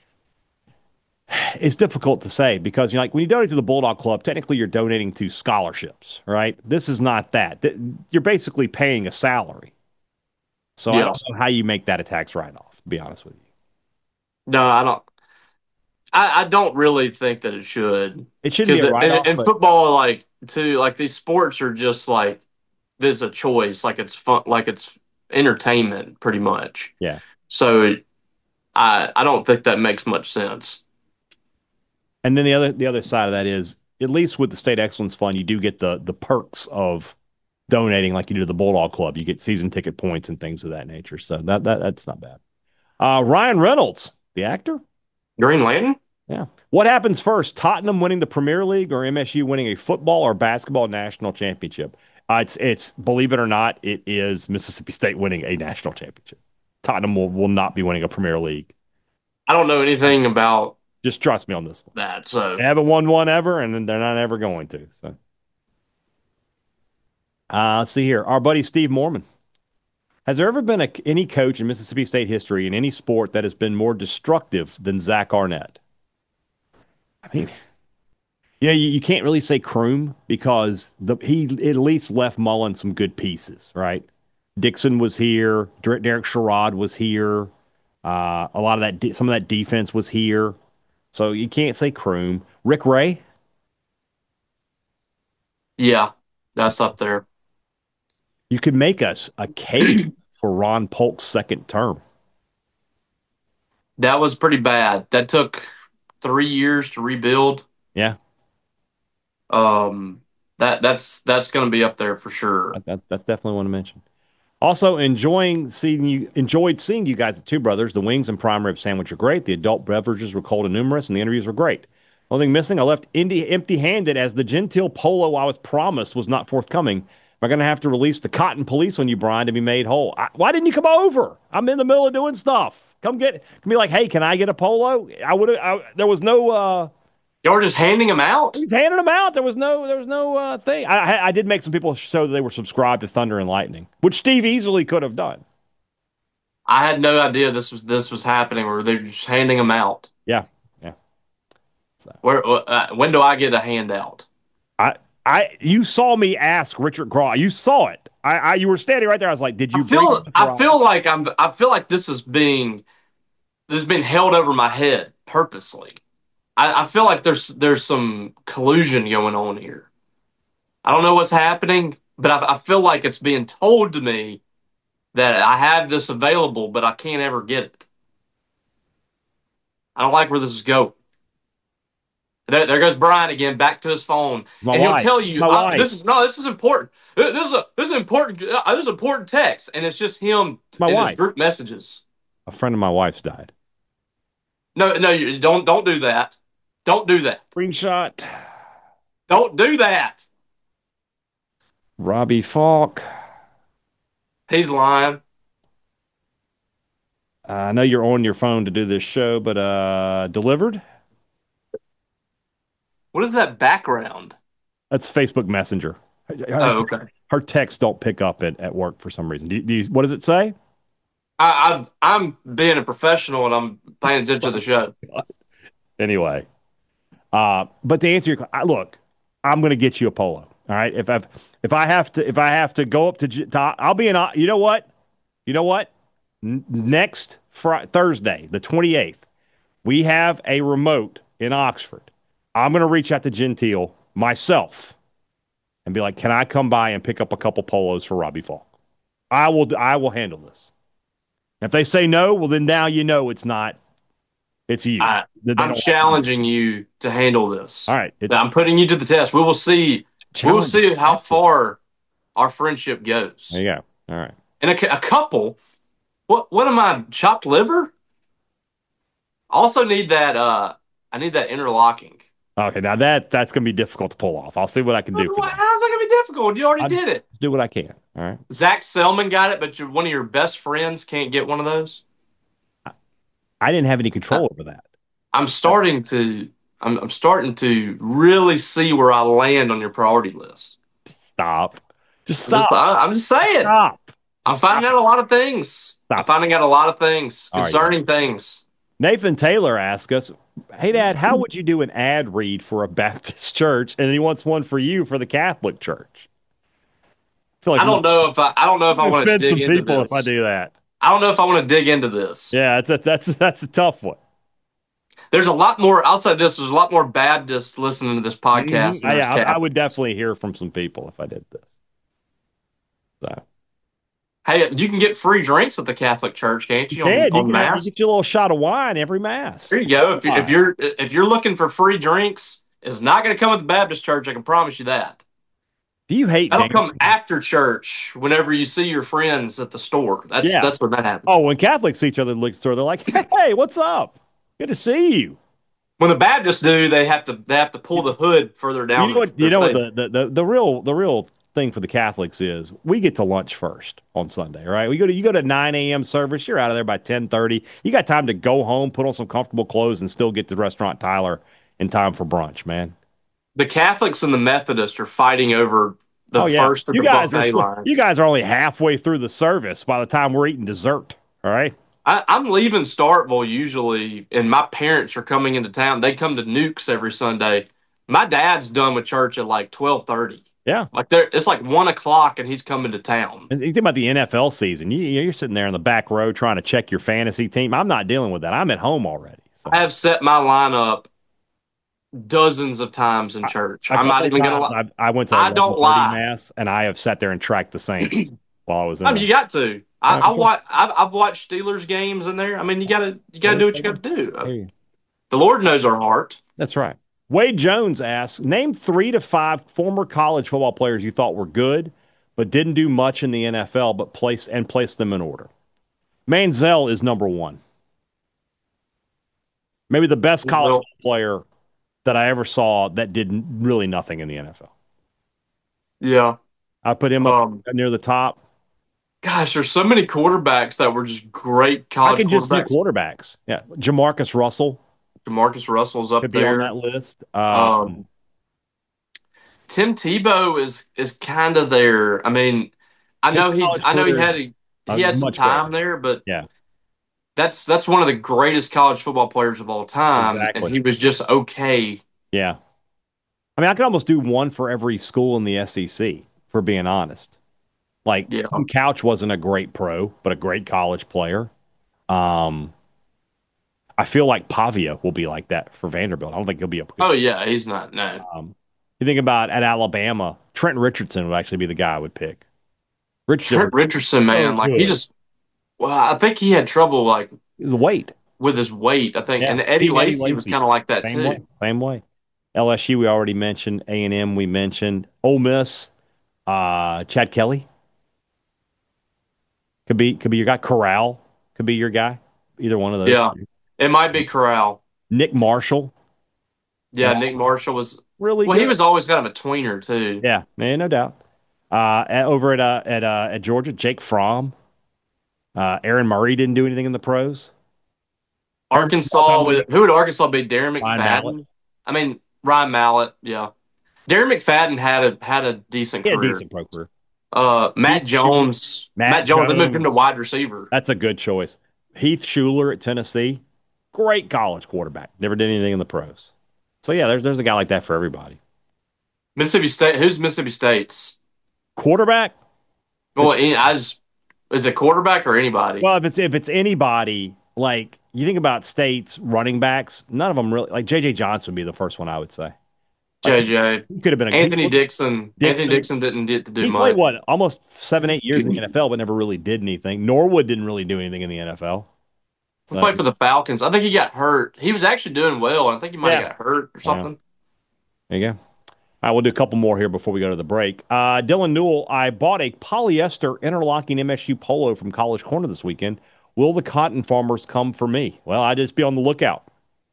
It's difficult to say because like when you donate to the Bulldog Club, technically you're donating to scholarships, right? This is not that. You're basically paying a salary. So I Yeah. don't know how you make that a tax write-off, to be honest with you. No, I don't. I don't really think that it should. It shouldn't be Because a write-off, in but football, like, too, like these sports are just like, there's a choice. Like, it's fun, like, it's entertainment pretty much. yeah. So I don't think that makes much sense. And then the other side of that is at least with the State Excellence Fund, you do get the perks of donating like you do to the Bulldog Club. You get season ticket points and things of that nature. So that's not bad. Ryan Reynolds, the actor. Green Lantern? Yeah. What happens first? Tottenham winning the Premier League or MSU winning a football or basketball national championship? It's believe it or not, it is Mississippi State winning a national championship. Tottenham will not be winning a Premier League. I don't know anything about Just trust me on this one. that. They So haven't won one ever, and they're not ever going to. So, let's see here. Our buddy Steve Mormon. Has there ever been any coach in Mississippi State history in any sport that has been more destructive than Zach Arnett? I mean, you can't really say Croom because he at least left Mullen some good pieces, right? Dixon was here. Derek Sherrod was here. A lot of some of that defense was here. So you can't say Kroom. Rick Ray, Yeah, that's up there. you could make us a case for Ron Polk's second term. That was pretty bad. That took 3 years to rebuild. Yeah, That's going to be up there for sure. that's definitely one to mention. Also, enjoyed seeing you guys at Two Brothers. The wings and prime rib sandwich are great. The adult beverages were cold and numerous, and the interviews were great. Only thing missing, I left Indy empty-handed as the genteel polo I was promised was not forthcoming. Am I going to have to release the cotton police on you, Brian, to be made whole? Why didn't you come over? I'm in the middle of doing stuff. Come be like, hey, can I get a polo? There was no. Y'all were just handing them out? He's handing them out. There was no thing. I did make some people show that they were subscribed to Thunder and Lightning, which Steve easily could have done. I had no idea this was happening, or they're just handing them out. Yeah, yeah. So When do I get a handout? you saw me ask Richard Craw. You saw it. You were standing right there. I was like, "Did you bring him the I prize?" feel like this is being held over my head purposely. I feel like there's some collusion going on here. I don't know what's happening, but I feel like it's being told to me that I have this available, but I can't ever get it. I don't like where this is going. There goes Brian again, back to his phone, My and wife. he'll tell you, My wife. This is important. This is important text, and it's just him My in his wife. group messages. A friend of my wife's died. No, you don't do that. Don't do that. Screenshot. Don't do that. Robbie Falk. He's lying. I know you're on your phone to do this show, but delivered. What is that background? That's Facebook Messenger. Oh, okay. Her texts don't pick up at work for some reason. What does it say? I'm being a professional and I'm paying attention to the show. Anyway, but to answer your look, I'm going to get you a polo. All right, if I have to go up I'll be in. You know what? Next Thursday, the 28th, we have a remote in Oxford. I'm going to reach out to Gentile myself and be like, "Can I come by and pick up a couple polos for Robbie Falk?" I will handle this. If they say no, well then now you know it's not. It's you. I'm challenging you to handle this. All right, I'm putting you to the test. We will see. We will see how far our friendship goes. There you go. All right. And a couple. What am I? Chopped liver? Also need that. I need that interlocking. Okay, now that's gonna be difficult to pull off. I'll see what I can do. How's that gonna be difficult? You already did it. Do what I can. All right. Zach Selman got it, but one of your best friends can't get one of those. I didn't have any control over that. I'm starting to really see where I land on your priority list. Stop. Just stop. I'm just saying. Stop. I'm finding out a lot of things. Stop. I'm finding out a lot of things concerning things. Nathan Taylor asked us, "Hey Dad, how would you do an ad read for a Baptist church?" And he wants one for you for the Catholic church. I don't know if I want to dig into people this. If I do that. I don't know if I want to dig into this. Yeah, that's a tough one. There's a lot more. I'll say this: there's a lot more Baptists listening to this podcast. Mm-hmm. I would definitely hear from some people if I did this. So, hey, you can get free drinks at the Catholic Church, can't you? On Mass, you get you a little shot of wine every Mass. There you go. If you're looking for free drinks, it's not going to come with the Baptist Church. I can promise you that. Do you hate? That'll come after church. Whenever you see your friends at the store, that's when that happens. Oh, when Catholics see each other at the store, they're like, "Hey, what's up? Good to see you." When the Baptists do, they have to pull the hood further down. You know what the real thing for the Catholics is? We get to lunch first on Sunday, right? You go to 9 a.m. service. You're out of there by 10:30. You got time to go home, put on some comfortable clothes, and still get to restaurant Tyler in time for brunch, man. The Catholics and the Methodists are fighting over the first of the buffet line. You guys are only halfway through the service by the time we're eating dessert, all right? I'm leaving Starkville usually, and my parents are coming into town. They come to Nukes every Sunday. My dad's done with church at like 12:30. Yeah. It's like 1:00 and he's coming to town. And you think about the NFL season. You're sitting there in the back row trying to check your fantasy team. I'm not dealing with that. I'm at home already. I have set my lineup dozens of times in A church. a I'm not couple of even gonna times lie. I went to I don't 11:30 lie. mass, and I have sat there and tracked the Saints while I was I in mean, there. you got to. Yeah, for sure. I've watched Steelers games in there. I mean, you gotta do what you got to do. Hey, The Lord knows our heart. that's right. Wade Jones asks, name 3 to 5 former college football players you thought were good, but didn't do much in the NFL, but place them in order. Manziel is number one. Maybe the best college Well, player that I ever saw that did really nothing in the NFL. yeah. I put him up Um, near the top. Gosh, there's so many quarterbacks that were just great I college can just do quarterbacks. quarterbacks. Yeah. Jamarcus Russell Demarcus Russell's up could be on that there. list. Um, Tim Tebow is kind of there. I mean, His college I know career is he had some much greater. time there, but Yeah, that's one of the greatest college football players of all time, and exactly. he was just okay. Yeah. I mean, I could almost do one for every school in the SEC, for being honest. Like, Yeah, Tim Couch wasn't a great pro, but a great college player. Um, I feel like Pavia will be like that for Vanderbilt. I don't think he'll be a good. oh yeah, he's not no. You think about at Alabama, Trent Richardson would actually be the guy I would pick. Richardson Trent was Richardson, so man, like he good. just well, I think he had trouble like The weight. with his weight. I think, Yeah. and Eddie Team Eddie Lacy was Lacy. kind of like that Same way. too. Same way. LSU we already mentioned. A&M we mentioned. Ole Miss, Chad Kelly could be your guy. Corral could be your guy. Either one of those Yeah, two. it might be Corral. Nick Marshall, Yeah, Nick Marshall was. really Well, he good. was always kind of a tweener too. Yeah, man, no doubt. Over at Georgia, Jake Fromm, Aaron Murray didn't do anything in the pros. Remember Arkansas with who would Arkansas be? Darren Ryan Mallett? McFadden. I mean Ryan Mallett. Yeah, Darren McFadden had a decent He had a career. decent pro career. Matt Jones. Matt Matt Jones. They moved him to Jones. wide receiver. That's a good choice. Heath Schuler at Tennessee, great college quarterback. Never did anything in the pros. So yeah, there's a guy like that for everybody. Mississippi State. Who's Mississippi State's? Quarterback. Well, is it quarterback or anybody? Well, if it's anybody, like you think about states running backs, none of them really like JJ Johnson would be the first one I would say. Like JJ. he could have been a Anthony Dixon. Anthony Dixon. Dixon didn't get to do He played much. what almost 7 8 years in the NFL, but never really did anything. Norwood didn't really do anything in the NFL. He So played for the Falcons. I think he got hurt. He was actually doing well. I think he might have yeah, got hurt or yeah. something. There you go. All right, we'll do a couple more here before we go to the break. Dylan Newell, I bought a polyester interlocking MSU polo from College Corner this weekend. Will the cotton farmers come for me? Well, I just be on the lookout.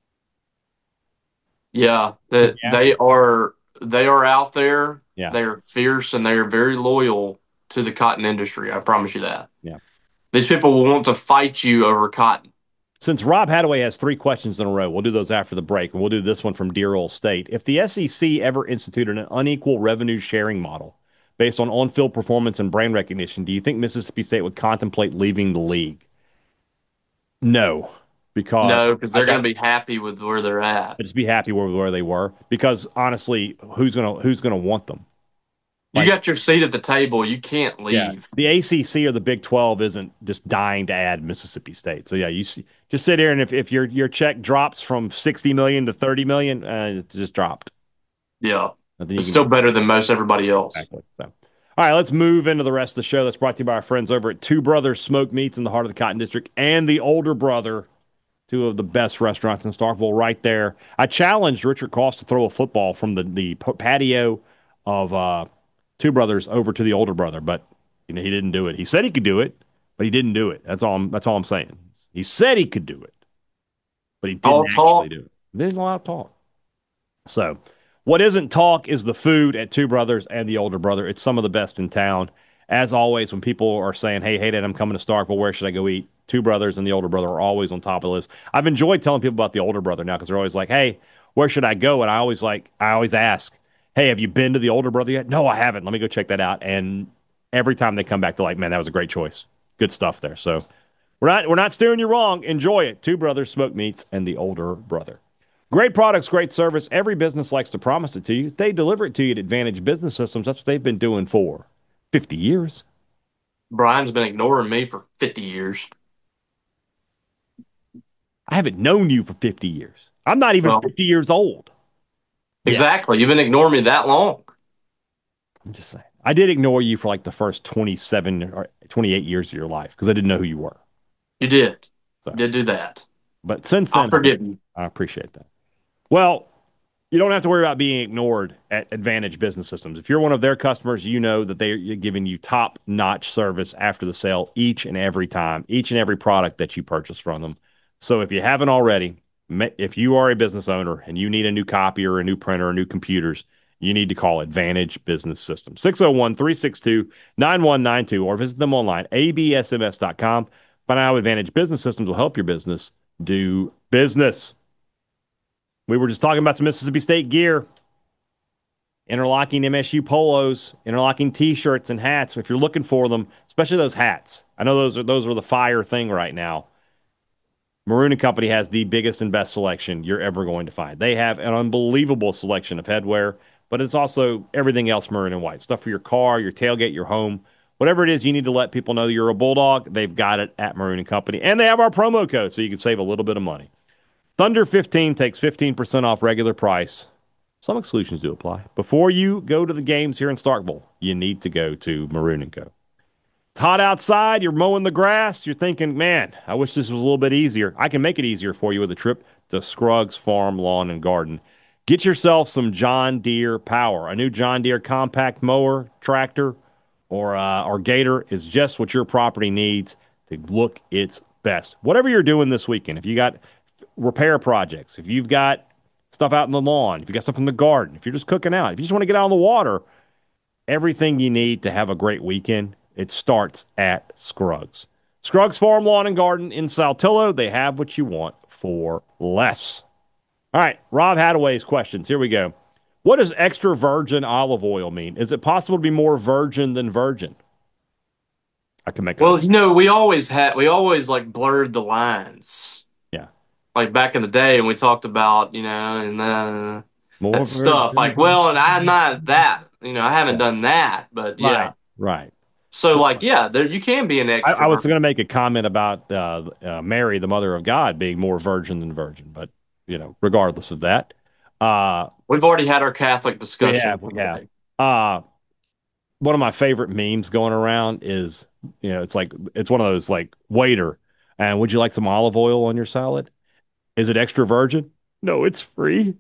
Yeah, Could that be after. they are out there. Yeah, They are fierce and they are very loyal to the cotton industry. I promise you that. yeah. These people will want to fight you over cotton. Since Rob Hadaway has 3 questions in a row, we'll do those after the break, and we'll do this one from Dear Old State. If the SEC ever instituted an unequal revenue sharing model based on-field performance and brand recognition, do you think Mississippi State would contemplate leaving the league? No, because No, because I they're got going to be happy with where they're at. to just be happy where they were. Because honestly, who's gonna want them? You Like, got your seat at the table. You can't yeah, leave. the ACC or the Big 12 isn't just dying to add Mississippi State. So yeah, just sit here and if your check drops from 60 million to 30 million, it just dropped. Yeah, Nothing you it's can still do. better than most everybody else. Exactly. So, all right, let's move into the rest of the show. That's brought to you by our friends over at Two Brothers Smoked Meats in the heart of the Cotton District and the Older Brother, two of the best restaurants in Starkville, right there. I challenged Richard Cross to throw a football from the patio of Two Brothers over to the Older Brother, but he didn't do it. He said he could do it, but he didn't do it. That's all I'm saying. He said he could do it, but he All didn't actually talk. do it. There's a lot of talk. So, what isn't talk is the food at Two Brothers and the Older Brother. It's some of the best in town. As always, when people are saying, hey, Dad, I'm coming to Starkville, where should I go eat? Two Brothers and the Older Brother are always on top of the list. I've enjoyed telling people about the Older Brother now because they're always like, hey, where should I go? And I always ask, hey, have you been to the Older Brother yet? No, I haven't. Let me go check that out. And every time they come back, they're like, man, that was a great choice. Good stuff there. So we're not steering you wrong. Enjoy it. Two Brothers Smoked Meats and the Older Brother. Great products, great service. Every business likes to promise it to you. They deliver it to you at Advantage Business Systems. That's what they've been doing for 50 years. Brian's been ignoring me for 50 years. I haven't known you for 50 years. I'm not even Well, 50 years old. Yeah, exactly. You've been ignoring me that long. I'm just saying. I did ignore you for like the first 27 or 28 years of your life because I didn't know who you were. You did. You So, did do that. but since I'll then, forgive you. I appreciate that. Well, you don't have to worry about being ignored at Advantage Business Systems. If you're one of their customers, you know that they're giving you top-notch service after the sale each and every time, each and every product that you purchase from them. So if you haven't already, if you are a business owner and you need a new copier, a new printer, or new computers, you need to call Advantage Business Systems, 601-362-9192, or visit them online, absms.com. Find out how Advantage Business Systems will help your business do business. We were just talking about some Mississippi State gear, interlocking MSU polos, interlocking T-shirts and hats. If you're looking for them, especially those hats, I know those are the fire thing right now. Maroon and Company has the biggest and best selection you're ever going to find. They have an unbelievable selection of headwear, but it's also everything else maroon and white. Stuff for your car, your tailgate, your home, whatever it is you need to let people know you're a Bulldog. They've got it at Maroon and Company, and they have our promo code so you can save a little bit of money. Thunder 15 takes 15% off regular price. Some exclusions do apply. Before you go to the games here in Starkville, you need to go to Maroon & Co. It's hot outside. You're mowing the grass. You're thinking, man, I wish this was a little bit easier. I can make it easier for you with a trip to Scruggs Farm Lawn and Garden. Get yourself some John Deere power. A new John Deere compact mower, tractor, or Gator is just what your property needs to look its best. Whatever you're doing this weekend, if you got repair projects, if you've got stuff out in the lawn, if you got stuff in the garden, if you're just cooking out, if you just want to get out on the water, everything you need to have a great weekend, it starts at Scruggs. Scruggs Farm Lawn and Garden in Saltillo. They have what you want for less. All right, Rob Hadaway's questions. Here we go. What does extra virgin olive oil mean? Is it possible to be more virgin than virgin? I can make it. Well, we always like blurred the lines. Yeah. Like back in the day, and we talked about, and More that stuff. virgin. Like, well, and I'm not that. I haven't done that, but Right, yeah. right. So, like, yeah, there you can be an I was extrovert. going to make a comment about Mary, the mother of God, being more virgin than virgin, but regardless of that, We've already had our Catholic discussion. we have. One of my favorite memes going around is, it's one of those like, waiter, and would you like some olive oil on your salad? Is it extra virgin? No, it's free.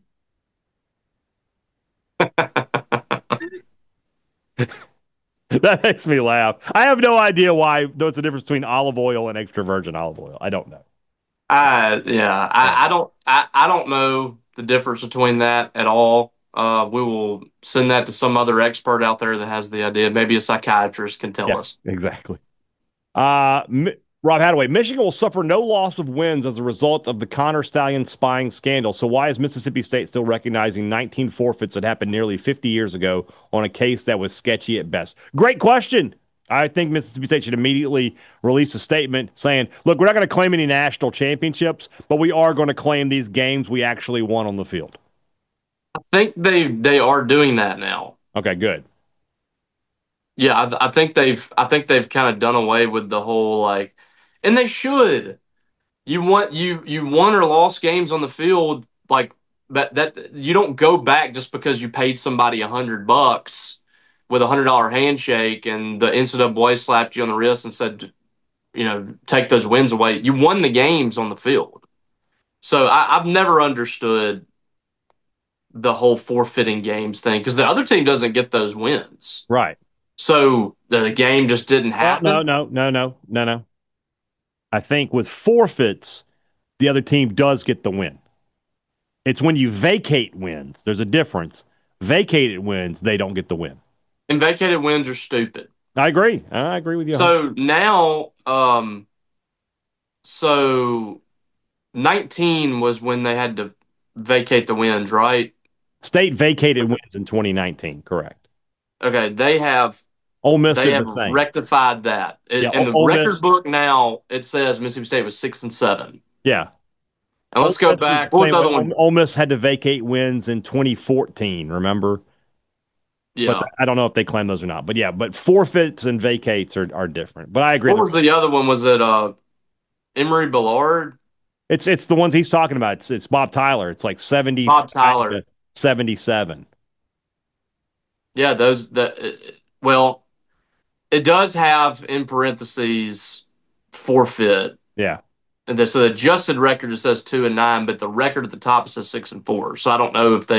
That makes me laugh. I have no idea why. What's the difference between olive oil and extra virgin olive oil? I don't know. Yeah, Yeah. I don't know the difference between that at all. We will send that to some other expert out there that has the idea. Maybe a psychiatrist can tell Yeah, us. exactly. Uh, Rob Hadaway, Michigan will suffer no loss of wins as a result of the Connor Stallion spying scandal. So why is Mississippi State still recognizing 19 forfeits that happened nearly 50 years ago on a case that was sketchy at best? Great question. I think Mississippi State should immediately release a statement saying, look, we're not going to claim any national championships, but we are going to claim these games we actually won on the field. I think they are doing that now. Okay, good. Yeah, I think they've kind of done away with the whole like, and they should. You won or lost games on the field, like, but that you don't go back just because you paid somebody $100 with $100 handshake and the NCAA slapped you on the wrist and said, take those wins away. You won the games on the field. So I've never understood the whole forfeiting games thing because the other team doesn't get those wins. Right. So the game just didn't happen. No. I think with forfeits, the other team does get the win. It's when you vacate wins. There's a difference. Vacated wins, they don't get the win. And vacated wins are stupid. I agree. I agree with you. So now, so 19 was when they had to vacate the wins, right? State vacated wins in 2019. Correct. Okay, they have Ole Miss they did have the same. rectified that. Yeah, In the Ole record Miss. book now, it says Mississippi State was 6-7. Yeah. And let's go back. What was the other one? Ole Miss had to vacate wins in 2014. Remember? Yeah. But I don't know if they claim those or not. But yeah, but forfeits and vacates are different. But I agree. What was the other one? Was it Emory Ballard? It's the ones he's talking about. It's Bob Tyler. It's like 75 Bob Tyler. to 77. Yeah, well, it does have in parentheses forfeit. Yeah. And so the adjusted record just says 2-9, but the record at the top says 6-4. So I don't know if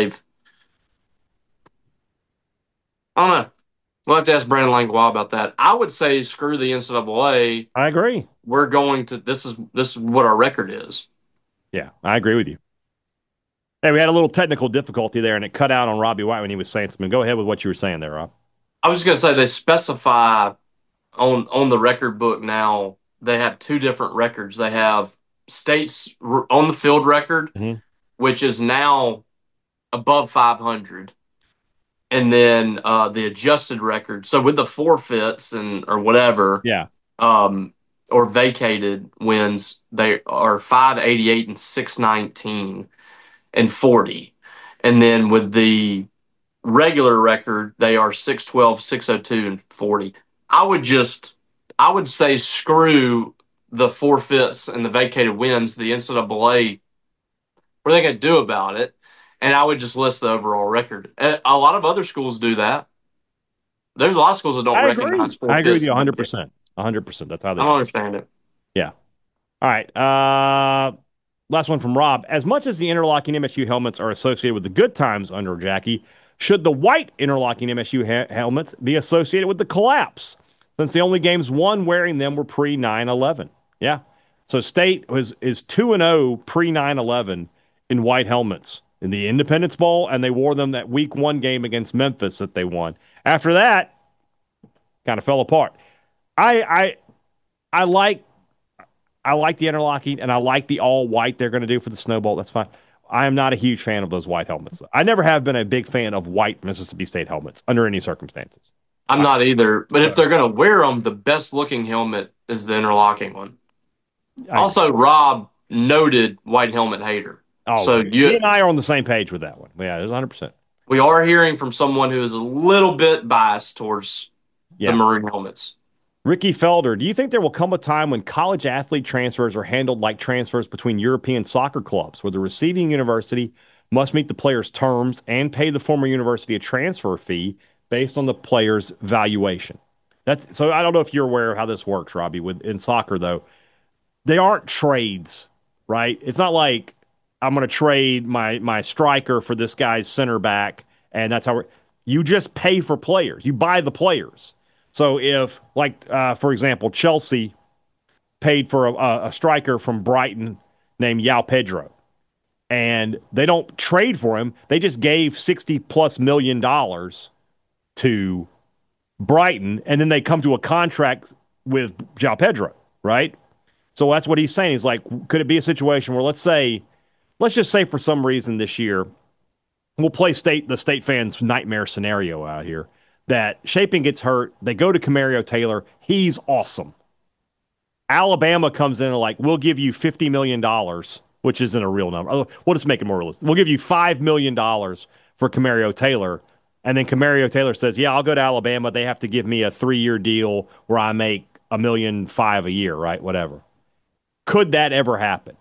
I don't know. We'll have to ask Brandon Langlois about that. I would say screw the NCAA. I agree. We're going to this is what our record is. Yeah, I agree with you. Hey, we had a little technical difficulty there, and it cut out on Robbie White when he was saying something. Go ahead with what you were saying there, Rob. I was just going to say they specify on the record book now. They have two different records. They have states on the field record, Mhm. which is now above 500, and then the adjusted record. So with the forfeits and or whatever, Yeah. or vacated wins, they are 588 and 619 and 40. And then with the regular record, they are 612, 602 and 40. I would say screw the forfeits and the vacated wins, the NCAA, what are they going to do about it? And I would just list the overall record. A lot of other schools do that. There's a lot of schools that don't I recognize agree. I agree with forfeits. you 100%. 100%. That's how they I don't should. understand it. Yeah. All right. Last one from Rob. As much as the interlocking MSU helmets are associated with the good times under Jackie, should the white interlocking MSU helmets be associated with the collapse? Since the only games won wearing them were pre 9/11. Yeah. So State is 2-0 pre 9/11 in white helmets in the Independence Bowl, and they wore them that week one game against Memphis that they won. After that, kind of fell apart. I I like I like the interlocking, and I like the all white they're going to do for the Snow Bowl. That's fine. I am not a huge fan of those white helmets. I never have been a big fan of white Mississippi State helmets under any circumstances. I'm not either. But if they're going to wear them, the best looking helmet is the interlocking one. Also, Rob noted white helmet hater. Oh, So you and I are on the same page with that one. Yeah, it's 100%. we are hearing from someone who is a little bit biased towards the maroon helmets. Ricky Felder, do you think there will come a time when college athlete transfers are handled like transfers between European soccer clubs, where the receiving university must meet the player's terms and pay the former university a transfer fee based on the player's valuation? So I don't know if you're aware of how this works, Robbie. In soccer, though, they aren't trades, right? It's not like I'm going to trade my striker for this guy's center back, and that's how you just pay for players. You buy the players. So if, like, for example, Chelsea paid for a striker from Brighton named Yao Pedro, and they don't trade for him, they just gave $60+ million to Brighton, and then they come to a contract with Yao Pedro, right? So that's what he's saying. He's like, could it be a situation where let's just say for some reason this year, we'll play the state fans' nightmare scenario out here that Shaping gets hurt. They go to Camario Taylor. He's awesome. Alabama comes in and like, we'll give you $50 million, which isn't a real number. We'll just make it more realistic. We'll give you $5 million for Camario Taylor. And then Camario Taylor says, yeah, I'll go to Alabama. They have to give me a 3-year deal where I make $1.5 million a year, right? Whatever. Could that ever happen?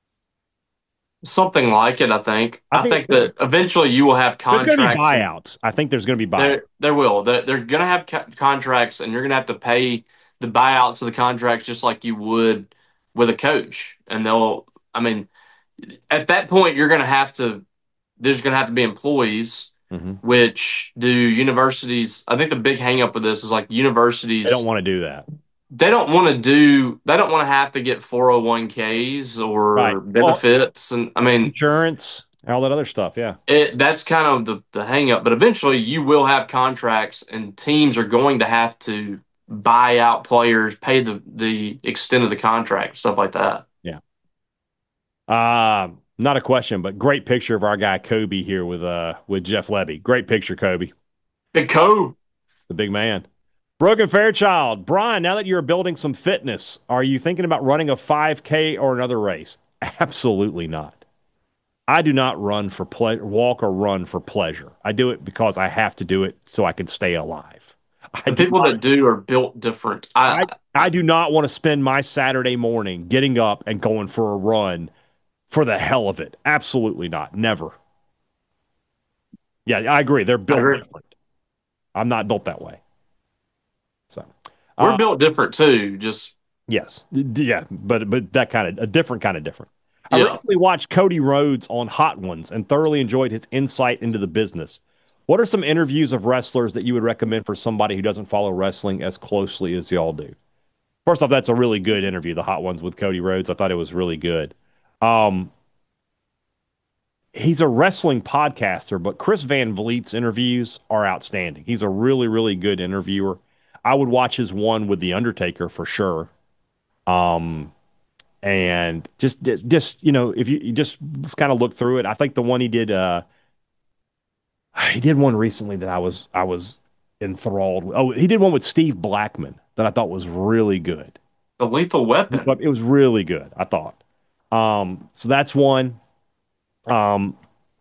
Something like it, I think. I think that eventually you will have contracts. There's going to be buyouts. I think there's going to be buyouts. There will. They're going to have contracts, and you're going to have to pay the buyouts of the contracts just like you would with a coach. And at that point, there's going to have to be employees, which do universities. I think the big hang up with this is like universities. They don't want to do that. They don't want to have to get 401ks or benefits and insurance, all that other stuff. Yeah. That's kind of the hang up, but eventually you will have contracts and teams are going to have to buy out players, pay the extent of the contract, stuff like that. Yeah. Not a question, but great picture of our guy Kobe here with Jeff Lebby. Great picture, Kobe. Big Kobe. The big man. Brogan Fairchild, Brian, now that you're building some fitness, are you thinking about running a 5K or another race? Absolutely not. I do not run for walk or run for pleasure. I do it because I have to do it so I can stay alive. The people that do are built different. I do not want to spend my Saturday morning getting up and going for a run for the hell of it. Absolutely not. Never. Yeah, I agree. They're I built agree. different. I'm not built that way. So, We're uh, built different too. Just yes, yeah, but that kind of a different kind of different. I yeah. recently watched Cody Rhodes on Hot Ones and thoroughly enjoyed his insight into the business. What are some interviews of wrestlers that you would recommend for somebody who doesn't follow wrestling as closely as y'all do? First off, that's a really good interview, the Hot Ones with Cody Rhodes. I thought it was really good. Um, he's a wrestling podcaster, but Chris Van Vliet's interviews are outstanding. He's a really, really good interviewer. I would watch his one with The Undertaker for sure. Um, and just if you just kind of look through it, I think the one he did one recently that I was enthralled with. Oh, he did one with Steve Blackman that I thought was really good. The Lethal Weapon. But it was really good, I thought. So that's one. Um,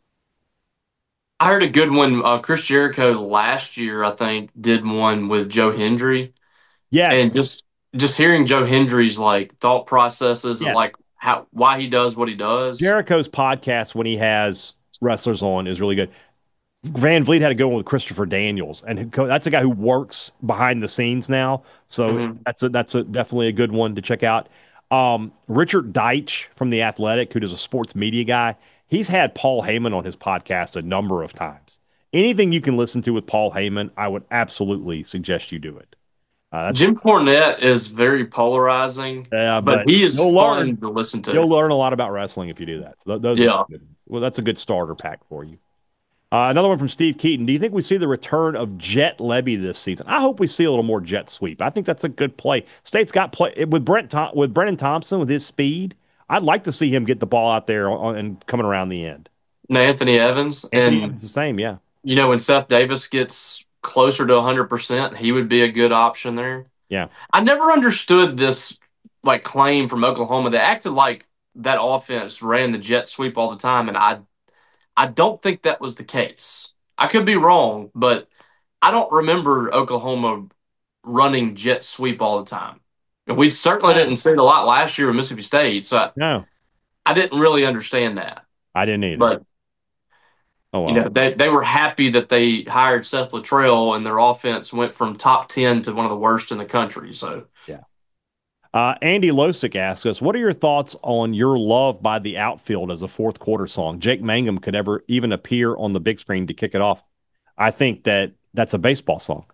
I heard a good one. Chris Jericho last year, I think, did one with Joe Hendry, yes, and just hearing Joe Hendry's like thought processes, yes. like how why he does what he does. Jericho's podcast when he has wrestlers on is really good. Van Vliet had a good one with Christopher Daniels, and that's a guy who works behind the scenes now. So Hmm. that's a definitely a good one to check out. Richard Deitch from The Athletic, who does a sports media guy, he's had Paul Heyman on his podcast a number of times. Anything you can listen to with Paul Heyman, I would absolutely suggest you do it. That's Jim Cornette is very polarizing, but but he is you'll learn fun to listen you'll to. learn a lot about wrestling if you do that. So those are some Yeah. good ones. Well, that's a good starter pack for you. Another one from Steve Keaton. Do you think we see the return of Jet Levy this season? I hope we see a little more jet sweep. I think that's a good play. State's got play with with Brennan Thompson with his speed. I'd like to see him get the ball out there and coming around the end. Anthony Evans, Anthony and Evans the same, yeah, when Seth Davis gets closer to 100%, he would be a good option there. yeah. I never understood this like claim from Oklahoma. They acted like that offense ran the jet sweep all the time, and I don't think that was the case. I could be wrong, but I don't remember Oklahoma running jet sweep all the time. And we certainly Oh, didn't see it a lot last year with Mississippi State, so no, I didn't really understand that. I didn't either. But Oh well, they were happy that they hired Seth Luttrell and their offense went from top 10 to one of the worst in the country. So yeah. Andy Losick asks us, "What are your thoughts on Your Love by the Outfield as a fourth quarter song? Jake Mangum could ever even appear on the big screen to kick it off." I think that's a baseball song.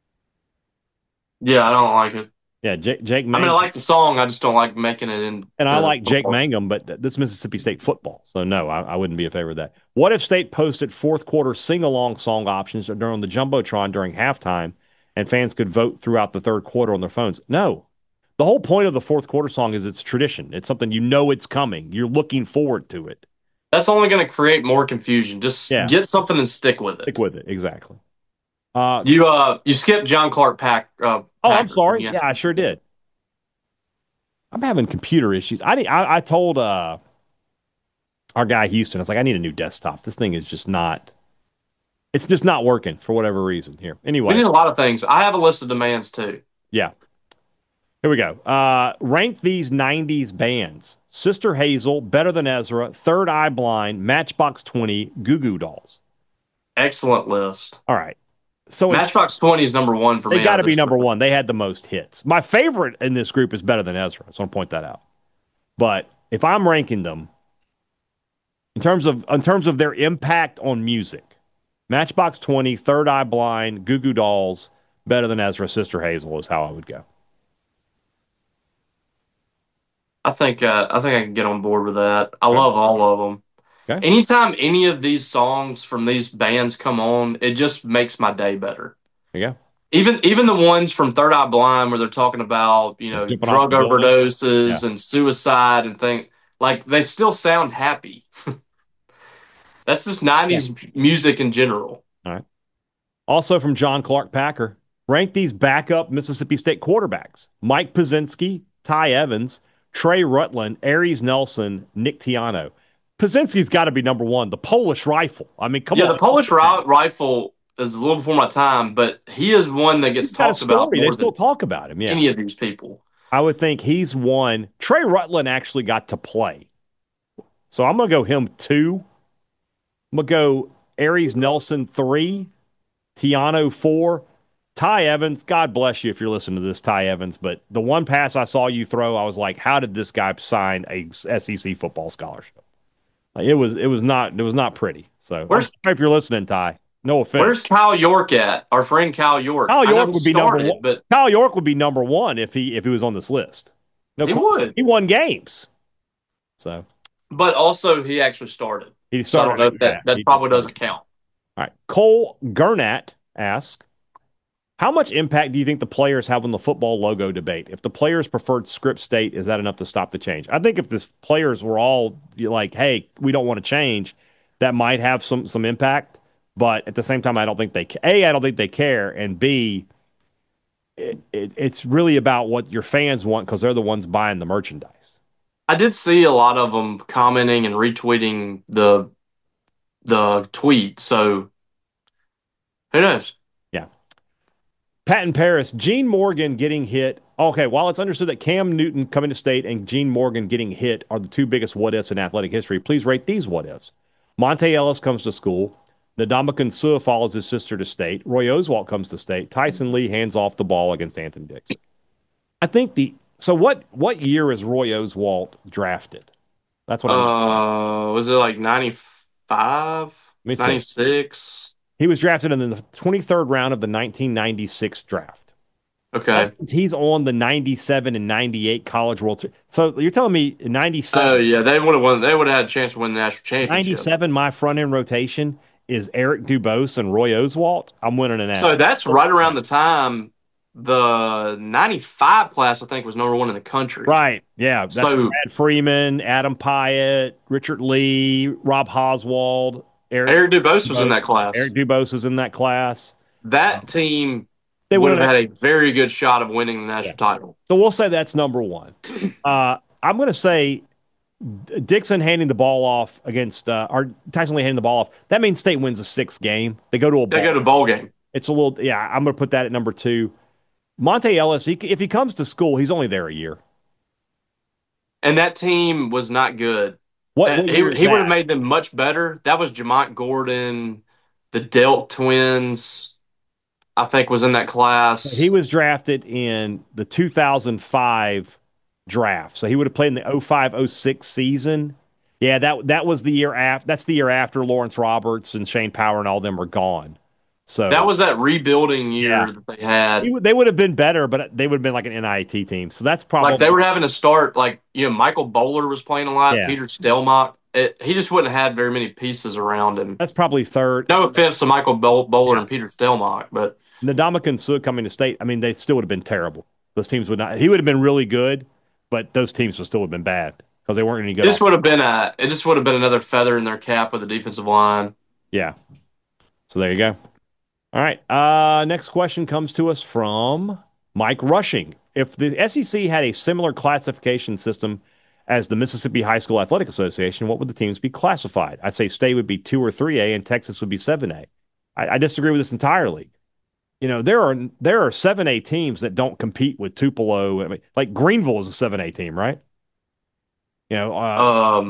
yeah, I don't like it. Yeah, Jake I mean, I Mangum. like the song. I just don't like making it into And I like Jake football. Mangum, but this is Mississippi State football. So, no, I wouldn't be in favor of that. What if State posted fourth quarter sing along song options during the Jumbotron during halftime and fans could vote throughout the third quarter on their phones? No. The whole point of the fourth quarter song is it's tradition. It's something you know it's coming. You're looking forward to it. That's only going to create more confusion. Just Yeah, get something and stick with stick it. with it. Exactly. Uh, You skipped John Clark oh, I'm Packer. sorry. Yeah. Yeah, I sure did. I'm having computer issues. I told our guy Houston, I was like, I need a new desktop. This thing is just not. It's just not working for whatever reason here. We Anyway, need a lot of things. I have a list of demands too. yeah. Here we go. Rank these 90s bands. Sister Hazel, Better Than Ezra, Third Eye Blind, Matchbox 20, Goo Goo Dolls. Excellent list. All right. So Matchbox 20 is number one for they me got out to of be this number group. one. They had the most hits. My favorite in this group is Better Than Ezra. I just want to point that out. But if I'm ranking them in terms of their impact on music, Matchbox 20, Third Eye Blind, Goo Goo Dolls, Better Than Ezra, Sister Hazel is how I would go. I think I can get on board with that. I love all of them. Okay. Anytime any of these songs from these bands come on, it just makes my day better. There you go. Even the ones from Third Eye Blind where they're talking about, Jumping off drug the building. Yeah. overdoses and suicide and things, like they still sound happy. That's just Yeah. 90s music in general. All right. Also from John Clark Packer, rank these backup Mississippi State quarterbacks: Mike Pazinski, Ty Evans, Trey Rutland, Aries Nelson, Nick Tiano. Pazinski's got to be number one. The Polish rifle. I mean, come Yeah, on. the Polish rifle is a little before my time, but he is one that gets He's got a talked about story. They more still than talk about him. Yeah. any of these people. I would think he's one. Trey Rutland actually got to play So I'm going to go him 2. I'm going to go Aries Nelson 3, Tiano 4. Ty Evans, God bless you if you're listening to this, Ty Evans, but the one pass I saw you throw, I was like, how did this guy sign a SEC football scholarship? Like, it was not pretty. So I'm sorry if you're listening, Ty. No offense. Where's Kyle York at? Our friend Kyle York. Kyle I know York he would be number started, one. but Kyle York would be number one if he was on this list. No, he would. he won games. So But also, he actually started. he So I don't started. know if Yeah, that he probably did doesn't start. count. All right. Cole Gurnat asks, how much impact do you think the players have on the football logo debate? If the players preferred script state, is that enough to stop the change? I think if the players were all like, hey, we don't want to change, that might have some impact. But at the same time, I don't think I don't think they care. And B, it's really about what your fans want because they're the ones buying the merchandise. I did see a lot of them commenting and retweeting the tweet. So who knows? Yeah. Patton Paris, Gene Morgan getting hit. Okay, while it's understood that Cam Newton coming to state and Gene Morgan getting hit are the two biggest what ifs in athletic history, please rate these what ifs. Monte Ellis comes to school. Ndamukong Suh follows his sister to state. Roy Oswalt comes to state. Tyson Lee hands off the ball against Anthony Dixon. I think so what year is Roy Oswalt drafted? That's what Was it like 95, Let me see. 96? He was drafted in the 23rd round of the 1996 draft. Okay. He's on the 97 and 98 College World Series. So you're telling me in 97? Oh yeah, they would have won. They would have had a chance to win the national championship. 97, my front end rotation is Eric Dubose and Roy Oswalt. I'm winning an So that's right around the time the 95 class, I think, was number 1 in the country. Right. Yeah. That's So Brad Freeman, Adam Pyatt, Richard Lee, Rob Oswald, Eric Dubose was in that class. Eric Dubose is in that class. That team They would have would've- had a very good shot of winning the national title. So we'll say that's number one. I'm going to say Dixon handing the ball off against, or Tyson Lee handing the ball off. That means State wins the 6th game. They go to a They bowl. go to bowl game. It's a little, yeah, I'm going to put that at number 2. Monte Ellis, if he comes to school, he's only there a year. And that team was not good. What He year would is that? have made them much better. That was Jamont Gordon, the Delt twins, I think, was in that class. He was drafted in the 2005 draft. So he would have played in the 05-06 season. Yeah, that was the year after. That's the year after Lawrence Roberts and Shane Power and all them are gone. So that was that rebuilding year that they had. They would have been better, but they would have been like an NIT team. So that's probably Like they were having to start, like, Michael Bowler was playing a lot, Yeah. Peter Stelmach. He just wouldn't have had very many pieces around him. That's probably 3rd. No offense to Michael Bowler and Peter Stelmach, but Ndamukong Suh coming to state, I mean, they still would have been terrible. Those teams would not. He would have been really good, but those teams would still have been bad because they weren't any good. it just would have been another feather in their cap with the defensive line. Yeah. So there you go. All right. Next question comes to us from Mike Rushing. If the SEC had a similar classification system as the Mississippi High School Athletic Association, what would the teams be classified? I'd say State would be 2 or 3A and Texas would be 7A. I disagree with this entirely. There are 7A teams that don't compete with Tupelo. I mean, like Greenville is a 7A team, right? Are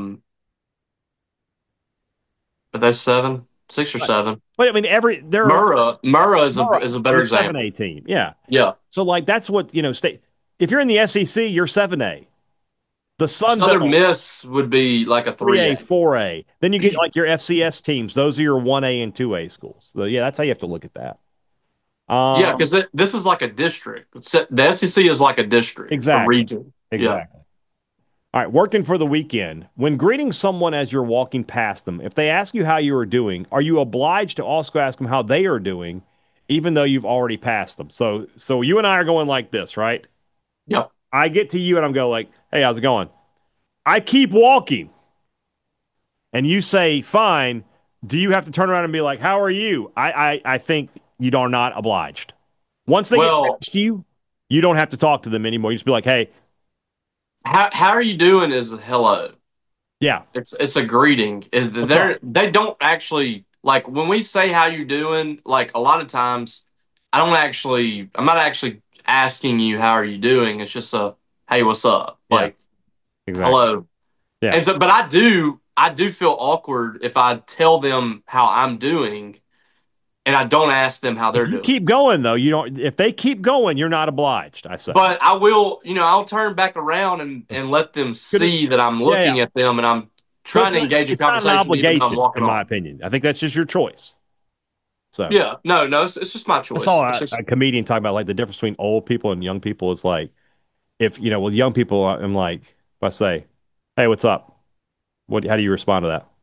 they 6 or 7? But I mean, Murrah is a better example. 7A team, yeah. Yeah. So like that's what State. If you're in the SEC, you're 7A. The Sun Belt, Southern Miss would be like a 3A, 3A. 4A. Then you get like your FCS teams. Those are your 1A and 2A schools. So yeah, that's how you have to look at that. Yeah, because this is like a district. The SEC is like a district, Exactly. a region. Exactly. All right, working for the weekend. When greeting someone as you're walking past them, if they ask you how you are doing, are you obliged to also ask them how they are doing, even though you've already passed them? So you and I are going like this, right? Yep. I get to you and I'm going like, hey, how's it going? I keep walking. And you say, fine. Do you have to turn around and be like, how are you? I think you are not obliged. Once they get past you, you don't have to talk to them anymore. You just be like, hey. How are you doing is hello. Yeah. It's a greeting. They don't actually, like, when we say how you doing, like, a lot of times I'm not actually asking you how are you doing. It's just a, hey, what's up? Yeah. Like, exactly. hello. Yeah. And so, but I do I do feel awkward if I tell them how I'm doing and I don't ask them how If they're you doing. keep going though, you don't. If they keep going, you're not obliged. I say. But I will, I'll turn back around and let them Good. see that I'm Yeah, yeah. looking at them and I'm So trying to engage in it's not an conversation even though I'm obligation, walking in my off. opinion. I think that's just your choice. So Yeah, no, it's just my I saw choice. It's just a comedian talking about like the difference between old people and young people is like if with young people, I'm like if I say, "Hey, what's up?" How do you respond to that?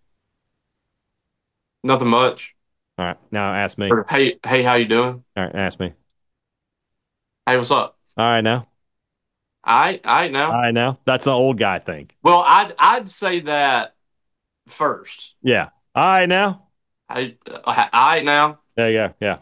nothing much. All right, now ask me. Or hey, how you doing? All right, ask me. Hey, what's up? All right, now. All right All now. right, now. That's an old guy thing. Well, I'd say that first. Yeah. All right, now. All right now. There you go. Yeah.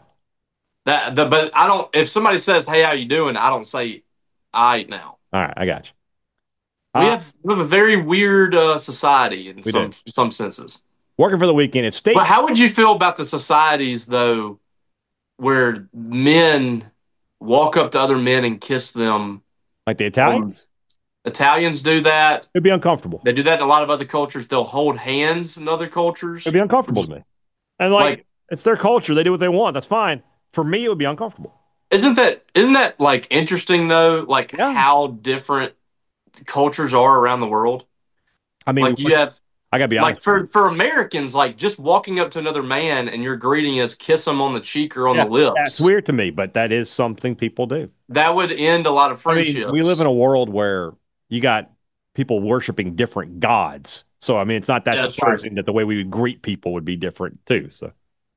But I don't. If somebody says, "Hey, how you doing?" I don't say, "All right now." All right, I got you. We have a very weird society in We do. some senses. Working for the weekend. It's state. But how would you feel about the societies though, where men walk up to other men and kiss them? Like the Italians? Italians do that. It'd be uncomfortable. They do that in a lot of other cultures. They'll hold hands in other cultures. It'd be uncomfortable to me. And Like, it's their culture. They do what they want. That's fine. For me, it would be uncomfortable. isn't that like interesting though? Like Yeah. how different cultures are around the world. I mean, Like you have I gotta be like honest. for Americans, like just walking up to another man and your greeting is kiss him on the cheek or on the lips. That's weird to me, but that is something people do. That would end a lot of I friendships. mean, we live in a world where you got people worshiping different gods. So, I mean, it's not that That's surprising that the way we would greet people would be different too. So,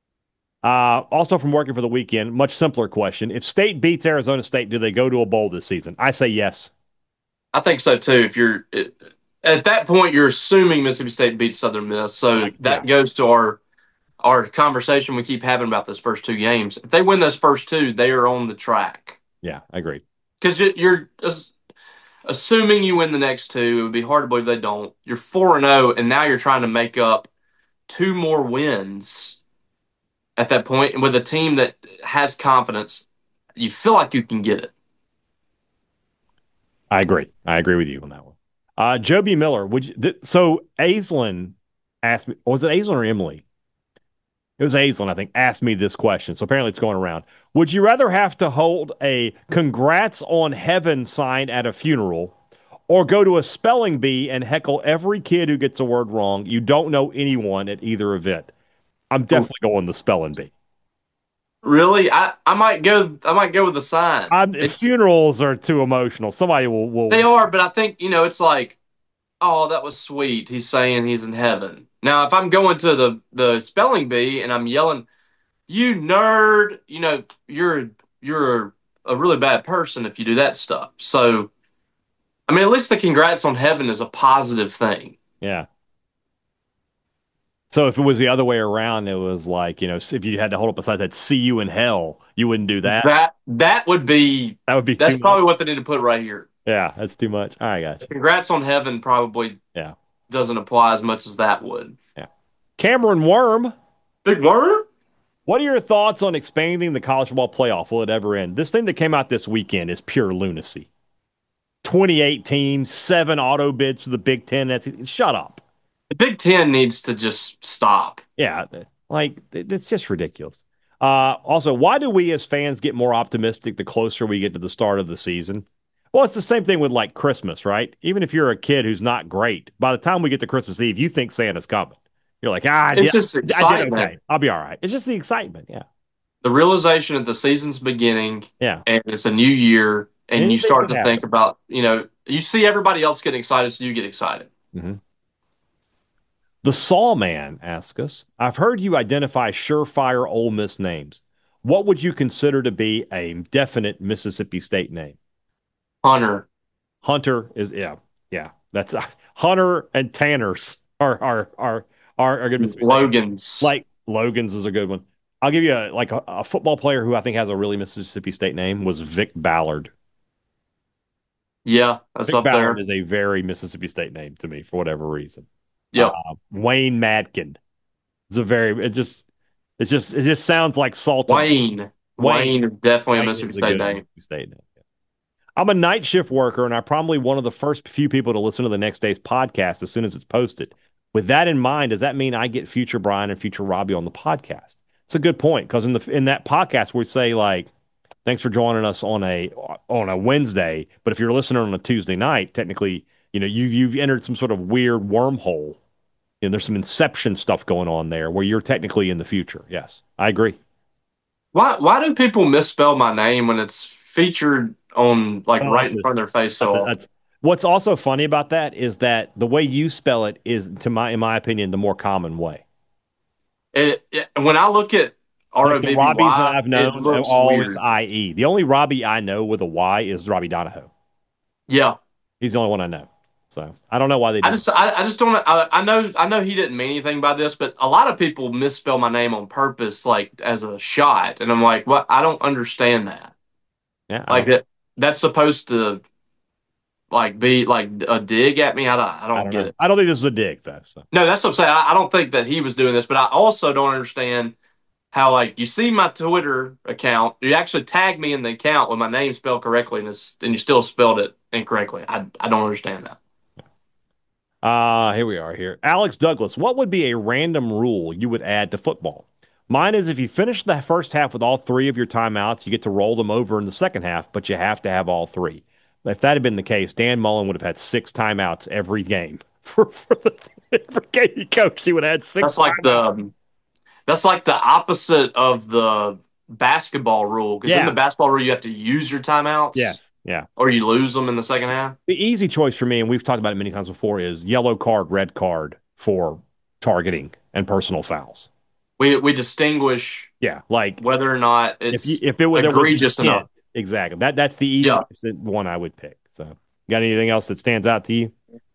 also from working for the weekend, much simpler question. If State beats Arizona State, do they go to a bowl this season? I say yes. I think so too. If you're at that point, you're assuming Mississippi State beats Southern Miss, so that goes to our conversation we keep having about those first two games. If they win those first two, they are on the track. Yeah, I agree. Because you're assuming you win the next two. It would be hard to believe they don't. You're 4-0, and now you're trying to make up two more wins at that point. And with a team that has confidence, you feel like you can get it. I agree. I agree with you on that one. Joby Miller, so Aislinn asked me, was it Aislinn or Emily? It was Aislinn, I think, asked me this question. So apparently it's going around. Would you rather have to hold a congrats on heaven sign at a funeral or go to a spelling bee and heckle every kid who gets a word wrong? You don't know anyone at either event. I'm definitely going the spelling bee. Really, I might go. I might go with the sign. Funerals are too emotional. Somebody will. They are, but I think it's like, oh, that was sweet. He's saying he's in heaven. Now, if I'm going to the spelling bee and I'm yelling, "You nerd," you're a really bad person if you do that stuff. So, I mean, at least the congrats on heaven is a positive thing. Yeah. So if it was the other way around, it was like, if you had to hold up a sign that "See you in hell," you wouldn't do that. That would be that's too probably much. what they need to put right here. Yeah, that's too much. All right, guys. Congrats on heaven probably doesn't apply as much as that would. Yeah. Cameron Worm. Big Worm? What are your thoughts on expanding the college football playoff? Will it ever end? This thing that came out this weekend is pure lunacy. 28 teams, 7 auto bids for the Big Ten. Shut up. The Big Ten needs to just stop. Yeah, it's just ridiculous. Also, why do we as fans get more optimistic the closer we get to the start of the season? Well, it's the same thing with like Christmas, right? Even if you're a kid who's not great, by the time we get to Christmas Eve, you think Santa's coming. You're like, it's just excitement. Okay. I'll be all right. It's just the excitement. Yeah. The realization that the season's beginning. Yeah. And it's a new year. And you start to think about, you see everybody else getting excited, so you get excited. Mm-hmm. The Saw Man asks us, I've heard you identify surefire Ole Miss names. What would you consider to be a definite Mississippi State name? Hunter. Hunter is, yeah. That's Hunter and Tanners are good Mississippi Logan's. State. Like Logan's is a good one. I'll give you a football player who I think has a really Mississippi State name was Vic Ballard. Yeah, that's Vic up Ballard there. is a very Mississippi State name to me for whatever reason. Yeah. Wayne Madkin. It just sounds like salt. Wayne is definitely a Mississippi State name. I'm a night shift worker, and I'm probably one of the first few people to listen to the next day's podcast as soon as it's posted. With that in mind, does that mean I get future Brian and future Robbie on the podcast? It's a good point because in that podcast we say like, thanks for joining us on a Wednesday, but if you're listening on a Tuesday night, technically, you've entered some sort of weird wormhole. There's some Inception stuff going on there where you're technically in the future. Yes, I agree. Why do people misspell my name when it's featured on like Oh, right in front of their face so often? What's also funny about that is that the way you spell it is, in my opinion, the more common way. When I look at Like the Robbies that ROBBY, I've it known are looks always weird. IE. The only Robbie I know with a Y is Robbie Donahoe. Yeah, He's the only one I know. So I don't know why they I did. just I just don't. I know he didn't mean anything by this, but a lot of people misspell my name on purpose, like as a shot, and I'm like, what? I don't understand that. Yeah, I Like don't. that's supposed to like be like a dig at me. I I don't don't get know. it. I don't think this is a dig though. So No, that's what I'm saying. I don't think that he was doing this, but I also don't understand how like you see my Twitter account, you actually tag me in the account with my name spelled correctly, and you still spelled it incorrectly. I don't understand that. here we are here. Alex Douglas, what would be a random rule you would add to football? Mine is if you finish the first half with all three of your timeouts, you get to roll them over in the second half, but you have to have all three. If that had been the case, Dan Mullen would have had six timeouts every game. Every game he coached, he would have had six That's like timeouts. the opposite of the basketball rule because in Yeah. the basketball rule you have to use your timeouts Yes. Yeah. or you lose them in the second half. The easy choice for me, and we've talked about it many times before, is yellow card, red card for targeting and personal fouls. We distinguish Yeah, like whether or not if you, it's if it was there was egregious intent, enough. exactly. That's the Yeah. easiest one I would pick. So, got anything else that stands out to you?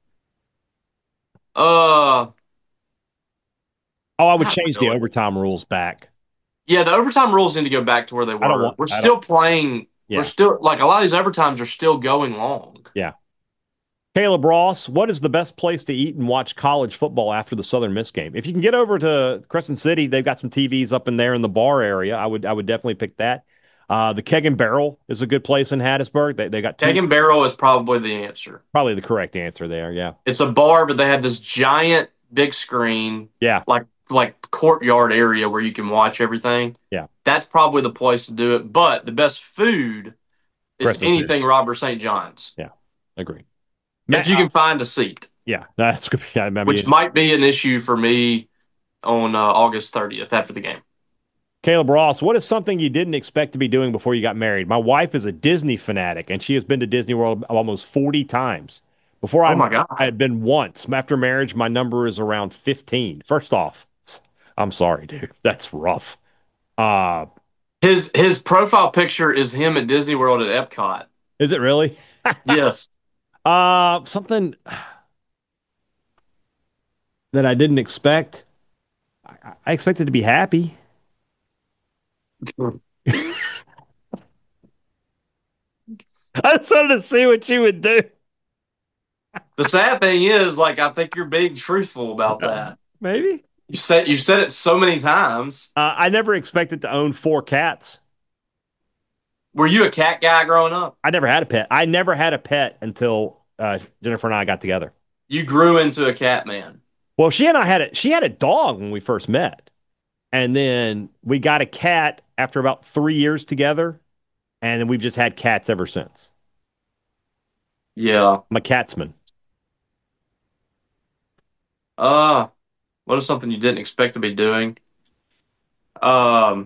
Uh, Oh, I would God, change the overtime rules back. yeah, the overtime rules need to go back to where they I don't were. want. We're I don't. still playing. We're Yeah, still like a lot of these overtimes are still going long. yeah. Caleb Ross, what is the best place to eat and watch college football after the Southern Miss game? If you can get over to Crescent City, they've got some TVs up in there in the bar area. I would definitely pick that. The Keg and Barrel is a good place in Hattiesburg. They got two, Keg and Barrel is probably the answer. probably the correct answer there. Yeah, It's a bar, but they have this giant big screen, yeah, like courtyard area where you can watch everything. yeah. That's probably the place to do it. But the best food is Crescent City. anything Robert St. John's. Yeah, agree. If Matt, you can find a seat, yeah, that's good. Yeah, I which mean, might be an issue for me on August 30th after the game. Caleb Ross, what is something you didn't expect to be doing before you got married? My wife is a Disney fanatic, and she has been to Disney World almost 40 times. Before Oh I my met, I God. had been once. After marriage, my number is around 15. First off, I'm sorry, dude. That's rough. Uh, His profile picture is him at Disney World at Epcot. is it really? Yes. Something that I didn't expect. I expected to be happy. I just wanted to see what you would do. The sad thing is, like, I think you're being truthful about that. Maybe. You said it so many times. I never expected to own four cats. Were you a cat guy growing up? I never had a pet. I never had a pet until Jennifer and I got together. You grew into a cat man. Well, she and I had she had a dog when we first met. And then we got a cat after about 3 years together. And then we've just had cats ever since. Yeah. I'm a catsman. Uh, what is something you didn't expect to be doing? Um,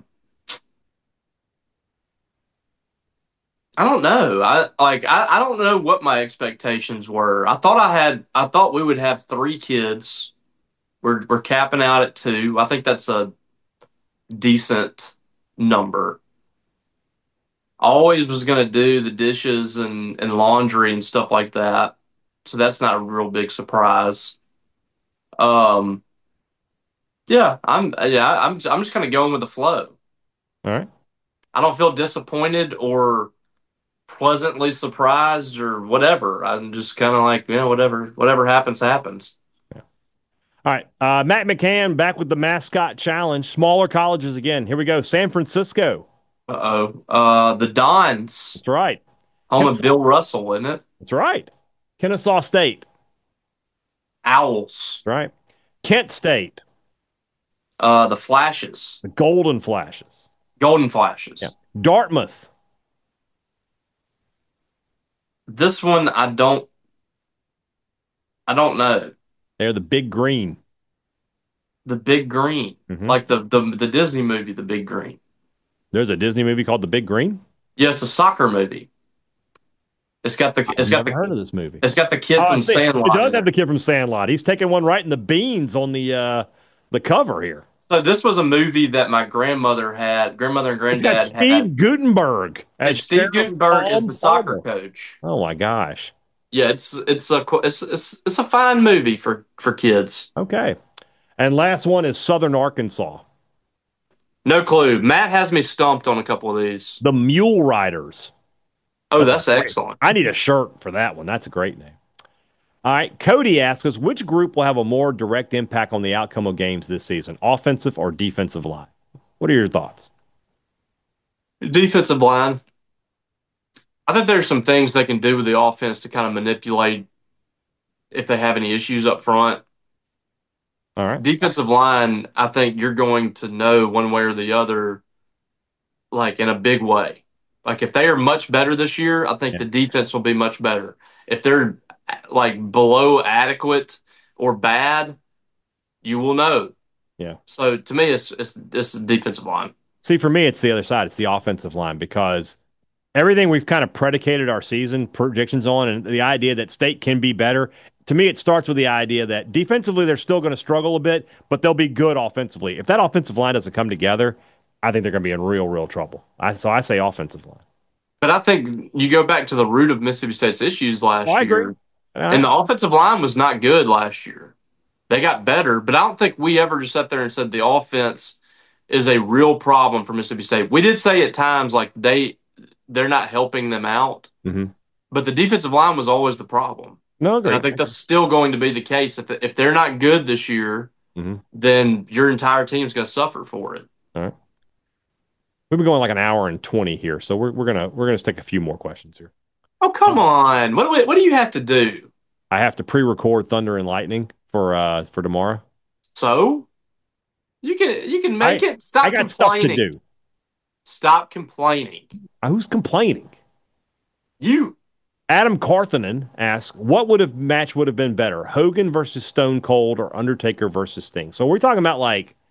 I don't know. I don't know what my expectations were. I thought we would have three kids. We're capping out at two. I think that's a decent number. I always was gonna do the dishes and laundry and stuff like that. So that's not a real big surprise. Um, I'm just kind of going with the flow. All right. I don't feel disappointed or pleasantly surprised or whatever. I'm just kind of like, yeah, whatever happens, happens. All right. Matt McCann back with the mascot challenge. Smaller colleges again. Here we go. San Francisco. Uh-oh. The Dons, That's right. home of Bill Russell, isn't it? That's right. Kennesaw State. Owls. That's right. Kent State, The Flashes. the Golden Flashes. Golden Yeah. Flashes. Dartmouth, This one I don't know. they're the Big Green. The Big Green. Mhm. Like the Disney movie, The Big Green. There's a Disney movie called The Big Green. Yeah, it's a soccer movie. It's got the I've never heard of this movie. it's got the kid Oh, I from see. It Sandlot does in have it. the kid from Sandlot. He's taking one right in the beans on the cover here. So this was a movie that my grandmother and It's got granddad had. Steve Gutenberg And as Steve Sheriff Gutenberg is Tom the soccer Palmer. coach. Oh my gosh. Yeah, it's a fine movie for kids. Okay. And last one is Southern Arkansas. No clue. Matt has me stumped on a couple of these. The Mule Riders. Oh, that's excellent. I need a shirt for that one. That's a great name. All right. Cody asks us, which group will have a more direct impact on the outcome of games this season, offensive or defensive line? What are your thoughts? Defensive line. I think there's some things they can do with the offense to kind of manipulate if they have any issues up front. All right. Defensive line, I think you're going to know one way or the other, like in a big way. Like if they are much better this year, I think Yeah. the defense will be much better. If they're like below adequate or bad, you will know. Yeah. So to me, it's the defensive line. See, for me, it's the other side. It's the offensive line because everything we've kind of predicated our season predictions on and the idea that State can be better. To me, it starts with the idea that defensively they're still going to struggle a bit, but they'll be good offensively. If that offensive line doesn't come together, I think they're going to be in real trouble. So I say offensive line. But I think you go back to the root of Mississippi State's issues last I agree. year, and the offensive line was not good last year. They got better, but I don't think we ever just sat there and said the offense is a real problem for Mississippi State. We did say at times like they're not helping them out, Mhm. but the defensive line was always the problem. No, And I great. think that's still going to be the case. If they're not good this year, Mhm. then your entire team's going to suffer for it. All right. We've been going like an hour and 20 here, so we're gonna take a few more questions here. Oh, come on. What do you have to do? I have to pre-record Thunder and Lightning for tomorrow. So you can make it. I Stop got stuff to complaining. do. Stop complaining. Who's complaining? You Adam Carthanen asks, what match would have been better, Hogan versus Stone Cold or Undertaker versus Sting? So are we talking about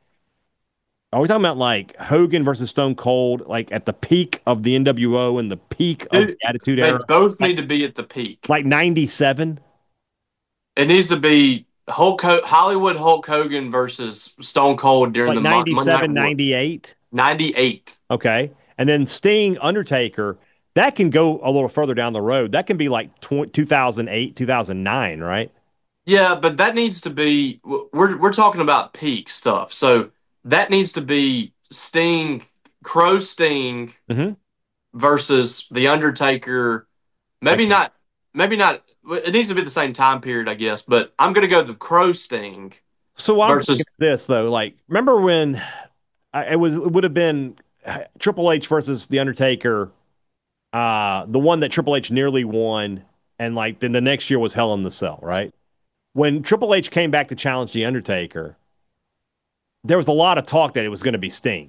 like Hogan versus Stone Cold, like at the peak of the NWO and the peak of the Attitude they Era, both need to be at the peak. like '97? It needs to be Hollywood Hulk Hogan versus Stone Cold during Like the Monday Night 97, War. 98? 98. Okay. And then Sting, Undertaker, that can go a little further down the road. That can be like 2008, 2009, right? Yeah, but that needs to be we're talking about peak stuff. So that needs to be Crow Sting Mhm. versus The Undertaker. Maybe not it needs to be the same time period, I guess, but I'm going to go the Crow Sting So what I'm versus thinking is this though, like remember when it would have been Triple H versus The Undertaker, the one that Triple H nearly won, and like then the next year was Hell in the Cell, right? When Triple H came back to challenge The Undertaker, there was a lot of talk that it was going to be Sting.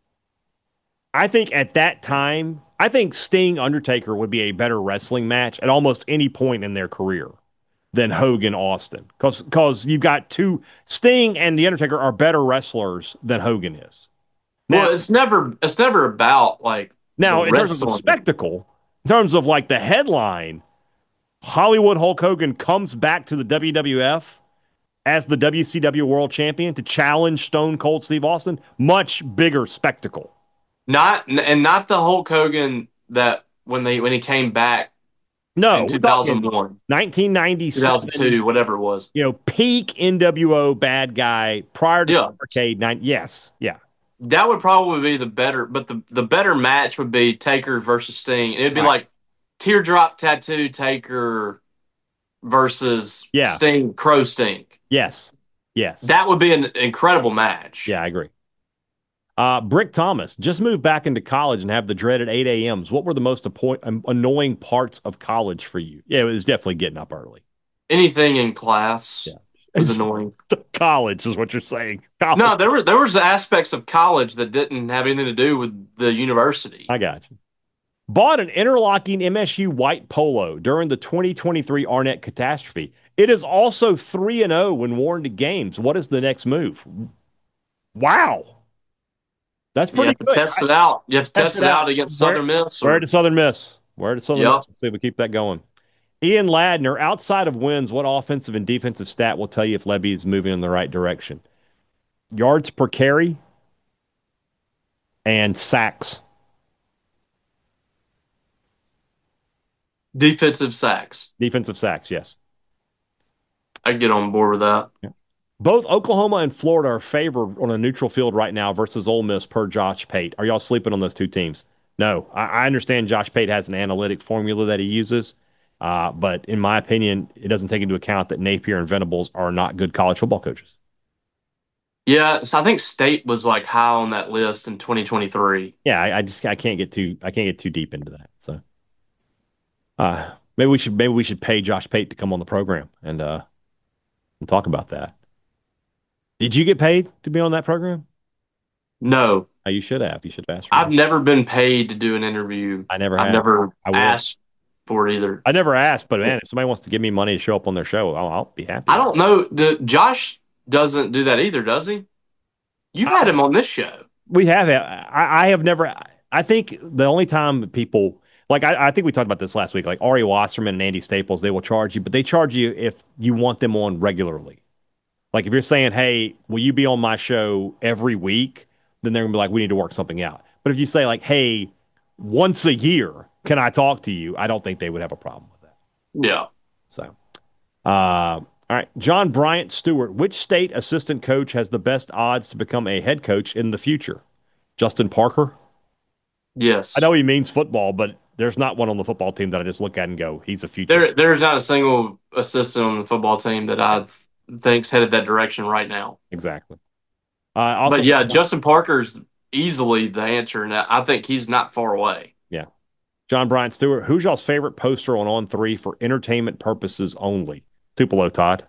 I think at that time, I think Sting Undertaker would be a better wrestling match at almost any point in their career than Hogan Austin, because you've got Sting and The Undertaker are better wrestlers than Hogan is. Now, well, it's never about like now the in terms of the wrestling. spectacle, in terms of like the headline, Hollywood Hulk Hogan comes back to the WWF as the WCW World Champion to challenge Stone Cold Steve Austin. Much bigger spectacle. Not the Hulk Hogan that when he came back No, in we're talking 2001, 1997, 2002, whatever it was. Peak NWO bad guy prior to Yeah. Starrcade. Yes, yeah. That would probably be the better, but the better match would be Taker versus Sting. It'd be Right. like Teardrop Tattoo Taker versus Yeah. Sting, Crow Sting. Yes. That would be an incredible match. Yeah, I agree. Brick Thomas just moved back into college and have the dreaded 8 a.m.s. What were the most annoying parts of college for you? Yeah, it was definitely getting up early. Anything in class Yeah. was annoying. college is what you're saying. College. No, there was aspects of college that didn't have anything to do with the university. I got you. Bought an interlocking MSU white polo during the 2023 Arnett catastrophe. It is also 3-0 when worn to games. What is the next move? Wow. That's You pretty have to good. test it out. You have to Test test it out against Where, Southern Miss. where did Southern Miss? Where did Southern Yep. Miss? Let's see if we keep that going. Ian Ladner, outside of wins, what offensive and defensive stat will tell you if Lebby is moving in the right direction? Yards per carry and sacks. Defensive sacks. Defensive sacks, yes. I can get on board with that. Yeah. Both Oklahoma and Florida are favored on a neutral field right now versus Ole Miss per Josh Pate. Are y'all sleeping on those two teams? No. I understand Josh Pate has an analytic formula that he uses, but in my opinion, it doesn't take into account that Napier and Venables are not good college football coaches. Yeah, so I think State was like high on that list in 2023. Yeah, I can't get too deep into that. So maybe we should pay Josh Pate to come on the program and talk about that. Did you get paid to be on that program? No, Oh, you should have. You should have asked for I've it. never been paid to do an interview. I never I've have. never I will. asked for it either. I never asked, but man, if somebody wants to give me money to show up on their show, I'll be happy. I don't know. Josh doesn't do that either, does he? You've had him on this show. We have. I have never. I think the only time people like I think we talked about this last week. Like Ari Wasserman and Andy Staples, they will charge you, but they charge you if you want them on regularly. Like if you're saying, "Hey, will you be on my show every week?" Then they're gonna be like, "We need to work something out." But if you say like, "Hey, once a year, can I talk to you?" I don't think they would have a problem with that. Yeah. So, all right, John Bryant Stewart, which state assistant coach has the best odds to become a head coach in the future? Justin Parker? Yes. I know he means football, but there's not one on the football team that I just look at and go, he's a future. There's not a single assistant on the football team that I think's headed that direction right now. Exactly. Also, But yeah, Justin Parker's easily the answer, and I think he's not far away. yeah. John Bryant Stewart, who's y'all's favorite poster on three for entertainment purposes only? Tupelo Todd.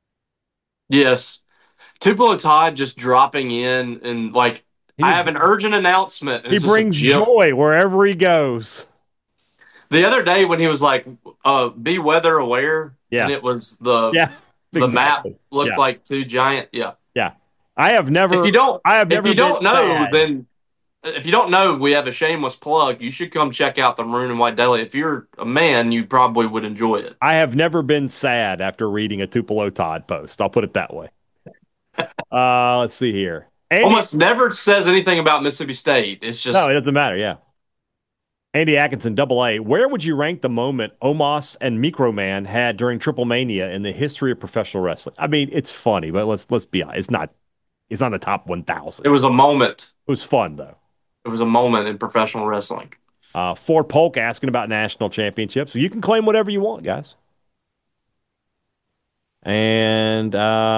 Yes. Tupelo Todd just dropping in and like, I have an urgent announcement. And He it's just a brings GIF. joy wherever he goes. The other day when he was like, be weather aware, Yeah. and it was Yeah. the map exactly. looked Yeah. like two giant. Yeah. Yeah. I have never If you don't, I have if never you don't been know, sad. then if you don't know, we have a shameless plug. You should come check out the Maroon and White Daily. If you're a man, you probably would enjoy it. I have never been sad after reading a Tupelo Todd post. I'll put it that way. Let's see here. Almost never says anything about Mississippi State. It's just No, it doesn't matter. Yeah. Andy Atkinson, Double A. Where would you rank the moment Omos and Microman had during Triple Mania in the history of professional wrestling? I mean, it's funny, but let's be honest. It's not the top 1,000. it was a moment. It was fun though. It was a moment in professional wrestling. Ford Polk asking about national championships. You can claim whatever you want, guys. And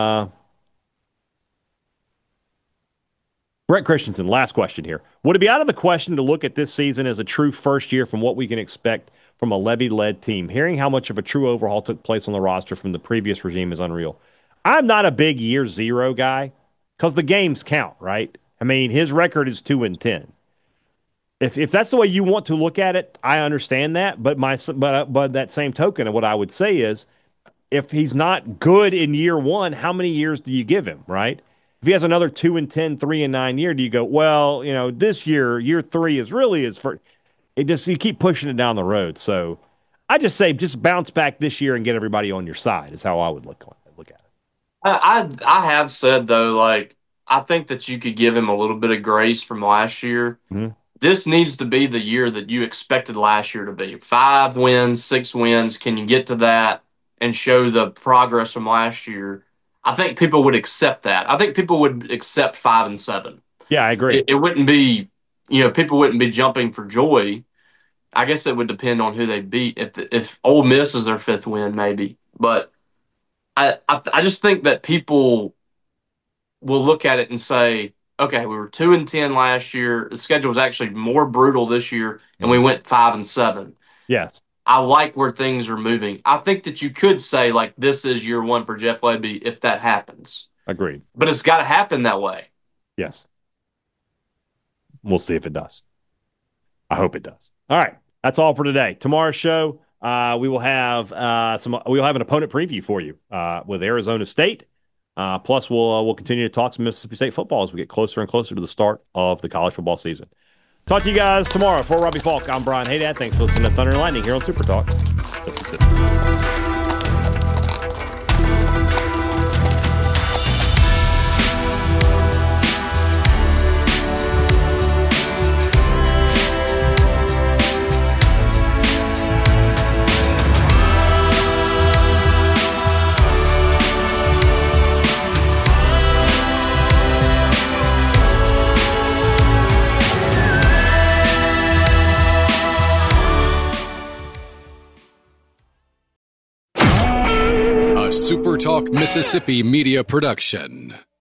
Brett Christensen, last question here. Would it be out of the question to look at this season as a true first year from what we can expect from a Lebby-led team? Hearing how much of a true overhaul took place on the roster from the previous regime is unreal. I'm not a big year zero guy because the games count, right? I mean, his record is 2-10. If that's the way you want to look at it, I understand that. But that same token, of what I would say is, if he's not good in year one, how many years do you give him, right? If he has another 2-10, 3-9 year, do you go, well, this year 3 is really his first? It just, you keep pushing it down the road. So I just say, just bounce back this year and get everybody on your side is how I would look at it. I have said though, like I think that you could give him a little bit of grace from last year. Mm-hmm. This needs to be the year that you expected last year to be. 5 wins, 6 wins. Can you get to that and show the progress from last year? I think people would accept that. I think people would accept 5-7. Yeah, I agree. It wouldn't be, people wouldn't be jumping for joy. I guess it would depend on who they beat. If Ole Miss is their 5th win, maybe. But I just think that people will look at it and say, okay, we were 2-10 last year. The schedule was actually more brutal this year, and we went 5-7. Yes. I like where things are moving. I think that you could say, like, this is year one for Jeff Lebby if that happens. Agreed. But it's got to happen that way. Yes. We'll see if it does. I hope it does. All right. That's all for today. Tomorrow's show, we will have an opponent preview for you with Arizona State. Plus, we'll continue to talk some Mississippi State football as we get closer and closer to the start of the college football season. Talk to you guys tomorrow. For Robbie Falk, I'm Brian Haydad. Thanks for listening to Thunder and Lightning here on Super Talk Mississippi. Super Talk Mississippi Media Production.